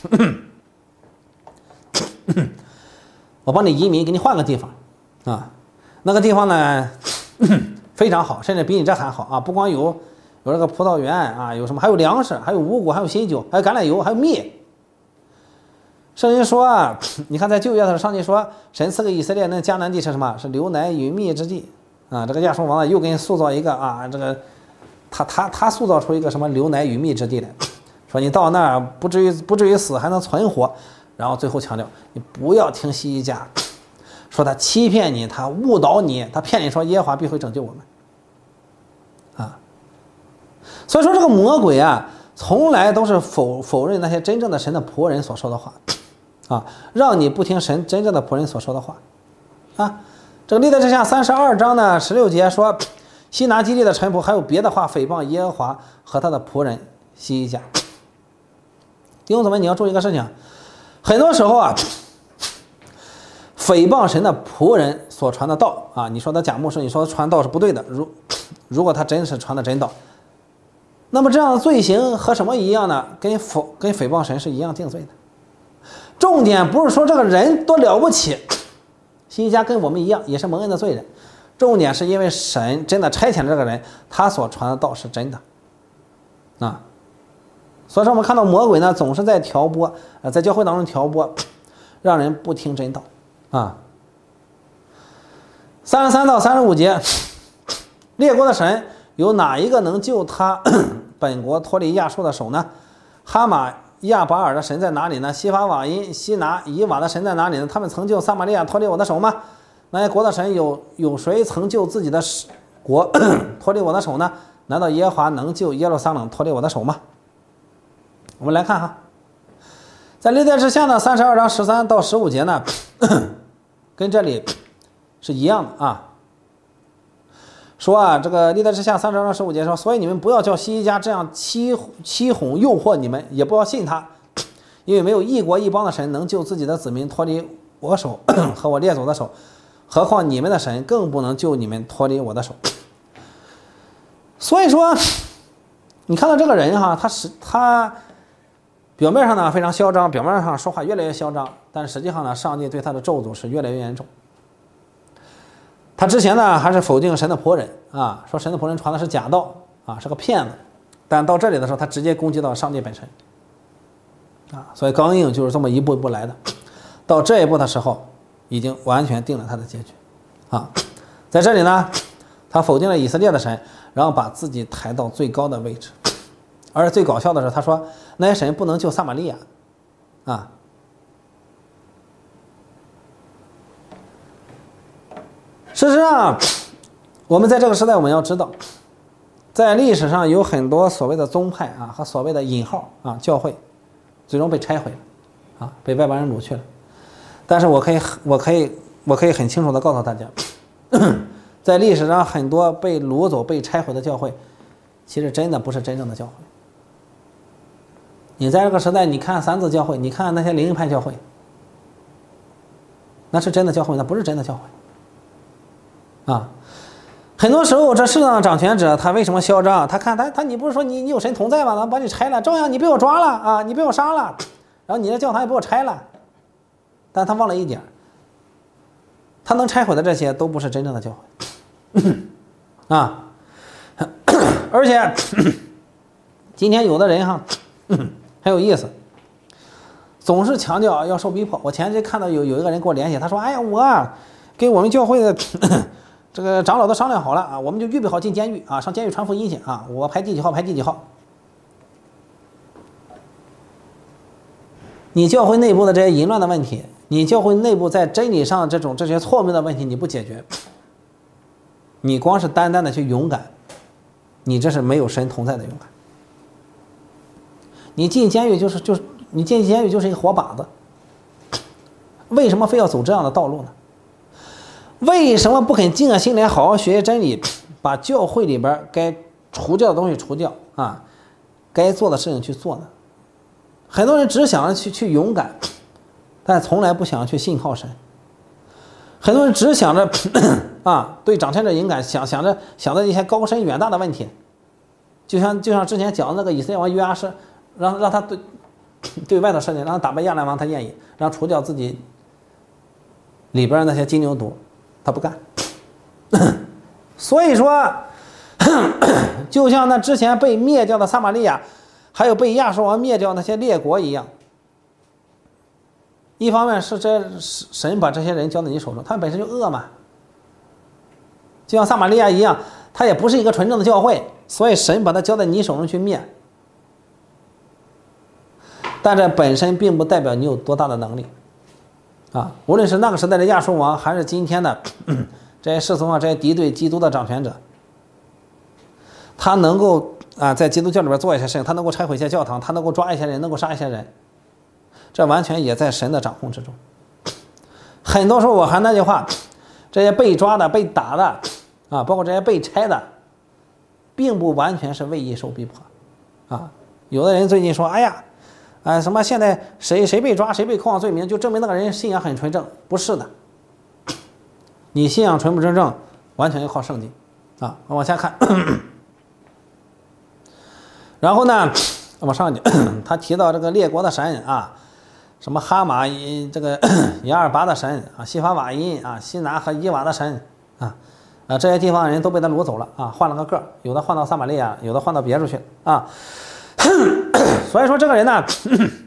我帮你移民，给你换个地方啊，那个地方呢非常好，甚至比你这还好啊！不光有这个葡萄园啊，有什么还有粮食，还有五谷，还有新酒，还有橄榄油，还有蜜。圣经说啊，你看在旧约的时候，上帝说神赐给以色列那迦南地是什么？是流奶与蜜之地啊！这个亚述王呢又给你塑造一个啊，这个他塑造出一个什么流奶与蜜之地来，说你到那儿不至于死，还能存活。然后最后强调，你不要听西西家说他欺骗你，他误导你，他骗你说耶和华必会拯救我们啊。所以说这个魔鬼啊，从来都是否认那些真正的神的仆人所说的话啊，让你不听神真正的仆人所说的话啊。这个历代志下32章呢16节说，西拿基利的臣仆还有别的话诽谤耶和华和他的仆人西西家。弟兄姊妹，你要注意一个事情。很多时候啊，诽谤神的仆人所传的道啊，你说他假牧师，你说他传道是不对的。如果他真是传的真道，那么这样的罪行和什么一样呢？跟诽谤神是一样定罪的。重点不是说这个人多了不起，西西家跟我们一样也是蒙恩的罪人，重点是因为神真的差遣了这个人，他所传的道是真的啊。所以说我们看到魔鬼呢总是在挑拨在教会当中挑拨，让人不听真道啊。33到35节，列国的神有哪一个能救他本国脱离亚述的手呢？哈马亚巴尔的神在哪里呢？西法瓦因西拿以瓦的神在哪里呢？他们曾救撒玛利亚脱离我的手吗？那些国的神有谁曾救自己的国脱离我的手呢？难道耶和华能救耶路撒冷脱离我的手吗？ 我们来看哈，在历代志下呢32章13到15节呢，跟这里是一样的啊。说啊，这个历代志下32章15节说，所以你们不要叫西西家这样欺哄诱惑你们，也不要信他，因为没有一国一邦的神能救自己的子民脱离我手和我列祖的手，何况你们的神更不能救你们脱离我的手。所以说，你看到这个人哈，他表面上呢非常嚣张，表面上说话越来越嚣张，但实际上呢，上帝对他的咒诅是越来越严重。他之前呢还是否定神的仆人啊，说神的仆人传的是假道啊，是个骗子。但到这里的时候，他直接攻击到上帝本身啊，所以刚硬就是这么一步一步来的。到这一步的时候，已经完全定了他的结局啊。在这里呢，他否定了以色列的神，然后把自己抬到最高的位置。而最搞笑的是，他说那些神不能救撒玛利亚啊。事实上，我们在这个时代，我们要知道，在历史上有很多所谓的宗派啊和所谓的引号啊教会，最终被拆毁了啊，被外邦人掳去了。但是我可以很清楚的告诉大家，在历史上很多被掳走、被拆毁的教会，其实真的不是真正的教会。你在这个时代，你看三自教会，你看那些灵恩派教会，那是真的教会，那不是真的教会。啊，很多时候这世上的掌权者他为什么嚣张？他看他你不是说你有神同在吗？他把你拆了，照样你被我抓了啊，你被我杀了，然后你的教堂也被我拆了。但他忘了一点，他能拆毁的这些都不是真正的教会啊。而且今天有的人哈很有意思，总是强调要受逼迫。我前天看到有一个人给我联系，他说：“哎呀，我跟我们教会的这个长老都商量好了啊，我们就预备好进监狱啊，上监狱传福音去啊，我排第几号排第几号。”你教会内部的这些淫乱的问题，你教会内部在真理上这些错误的问题你不解决，你光是单单的去勇敢，你这是没有神同在的勇敢。你进监狱你进监狱就是一个活靶子，为什么非要走这样的道路呢？为什么不肯静下心来好好学习真理，把教会里边该除掉的东西除掉啊，该做的事情去做呢？很多人只想着去勇敢，但从来不想去信靠神。很多人只想着啊对掌权者勇敢，想着一些高深远大的问题，就像之前讲的那个以色列王约阿施，让他对外头事情，让他打败亚兰王，他愿意，让除掉自己里边那些金牛犊，他不干。所以说，就像那之前被灭掉的撒玛利亚，还有被亚述王灭掉那些列国一样，一方面是神把这些人交在你手中，他们本身就恶嘛，就像撒玛利亚一样，他也不是一个纯正的教会，所以神把他交在你手中去灭。但这本身并不代表你有多大的能力啊！无论是那个时代的亚述王，还是今天的这些世俗上这些敌对基督的掌权者，他能够在基督教里边做一些事情，他能够拆毁一些教堂，他能够抓一些人，能够杀一些人，这完全也在神的掌控之中。很多时候我还那句话，这些被抓的、被打的啊，包括这些被拆的，并不完全是为义受逼迫啊。有的人最近说，哎呀。什么现在谁被抓谁被扣上罪名，就证明那个人信仰很纯正？不是的，你信仰纯不纯正，完全要靠圣经啊。往下看，然后呢，往上去，他提到这个列国的神啊，什么哈马这个亚尔巴的神啊，西法瓦因啊，西拿和伊瓦的神啊，这些地方人都被他掳走了啊，换了个个，有的换到撒玛利亚，有的换到别处去啊。所以说这个人呢，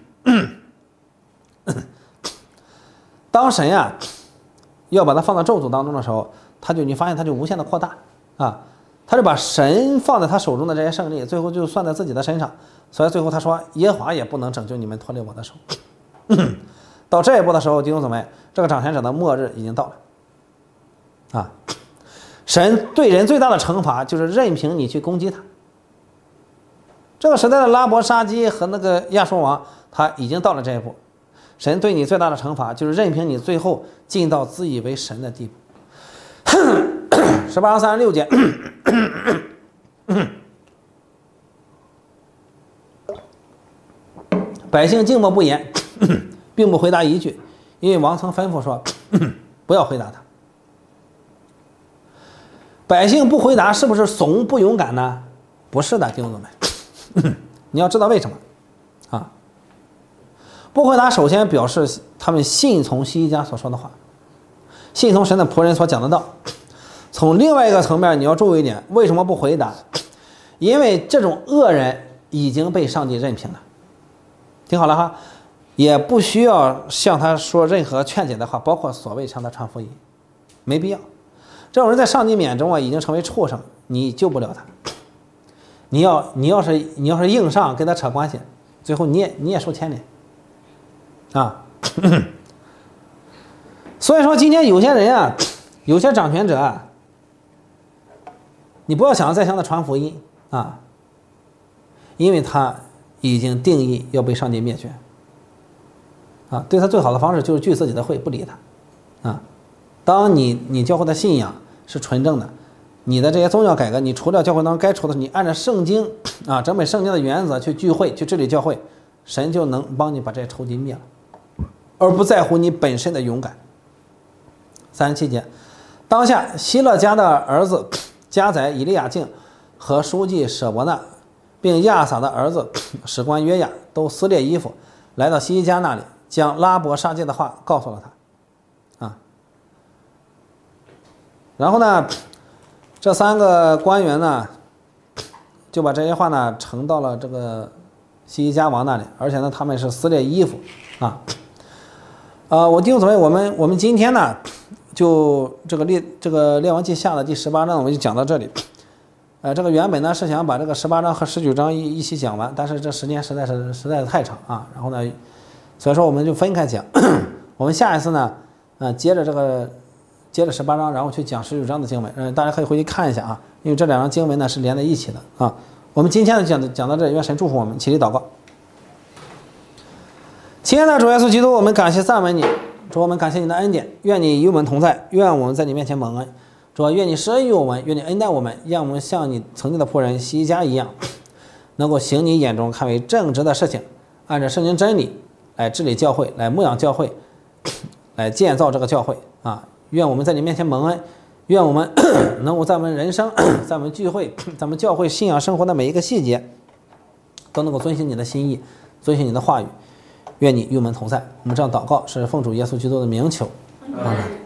当神要把他放到咒诅当中的时候，你发现他就无限的扩大啊，他就把神放在他手中的这些胜利，最后就算在自己的身上，所以最后他说耶和华也不能拯救你们脱离我的手。到这一步的时候，弟兄姊妹，这个掌权者的末日已经到了啊！神对人最大的惩罚就是任凭你去攻击他。 这个时代的拉伯沙基和那个亚述王，他已经到了这一步。神对你最大的惩罚就是任凭你最后进到自以为神的地步。18章36节，百姓静默不言，并不回答一句，因为王曾吩咐说，不要回答他。百姓不回答是不是怂不勇敢呢？不是的，弟兄们，你要知道为什么啊？不回答首先表示他们信从希西家所说的话，信从神的仆人所讲的道。从另外一个层面，你要注意一点，为什么不回答？因为这种恶人已经被上帝任凭了。听好了哈，也不需要向他说任何劝解的话，包括所谓向他传福音，没必要。这种人在上帝眼中啊，已经成为畜生，你救不了他。你要是硬上跟他扯关系，最后你也受牵连啊。所以说，今天有些人啊，有些掌权者啊，你不要想再向他传福音啊，因为他已经定义要被上帝灭绝啊。对他最好的方式就是聚自己的会，不理他啊。当你教会的信仰是纯正的，你的这些宗教改革，你除掉教会当中该除的，你按照圣经啊整本圣经的原则去聚会，去治理教会，神就能帮你把这些仇敌灭了，而不在乎你本身的勇敢。37节，当下希勒家的儿子家宰以利亚敬和书记舍伯纳，并亚撒的儿子史官约雅都撕裂衣服，来到希西家那里，将拉伯沙基的话告诉了他啊。然后呢，这3个官员呢，就把这些话呢呈到了这个希西家王那里，而且呢，他们是撕裂衣服啊。我弟兄姊妹，我们今天呢，就这个列王记下的第18章，我们就讲到这里。这个原本呢是想把这个18章和19章一起讲完，但是这时间实在是太长啊。然后呢，所以说我们就分开讲。我们下一次呢，接着18章，然后去讲19章的经文。大家可以回去看一下啊，因为这2章经文呢是连在一起的啊。我们今天呢讲到这里，愿神祝福我们，起立祷告。亲爱的主耶稣基督，我们感谢赞美你，主，我们感谢你的恩典，愿你与我们同在，愿我们在你面前蒙恩。主，愿你施恩于我们，愿你恩待我们，让我们像你曾经的仆人希西家一样，能够行你眼中看为正直的事情，按照圣经真理来治理教会，来牧养教会，来建造这个教会啊！愿我们在你面前蒙恩，愿我们能够在我们人生、在我们聚会、在我们教会信仰生活的每一个细节，都能够遵行你的心意，遵行你的话语。愿你与我们同在。我们这样祷告，是奉主耶稣基督的名求。阿们。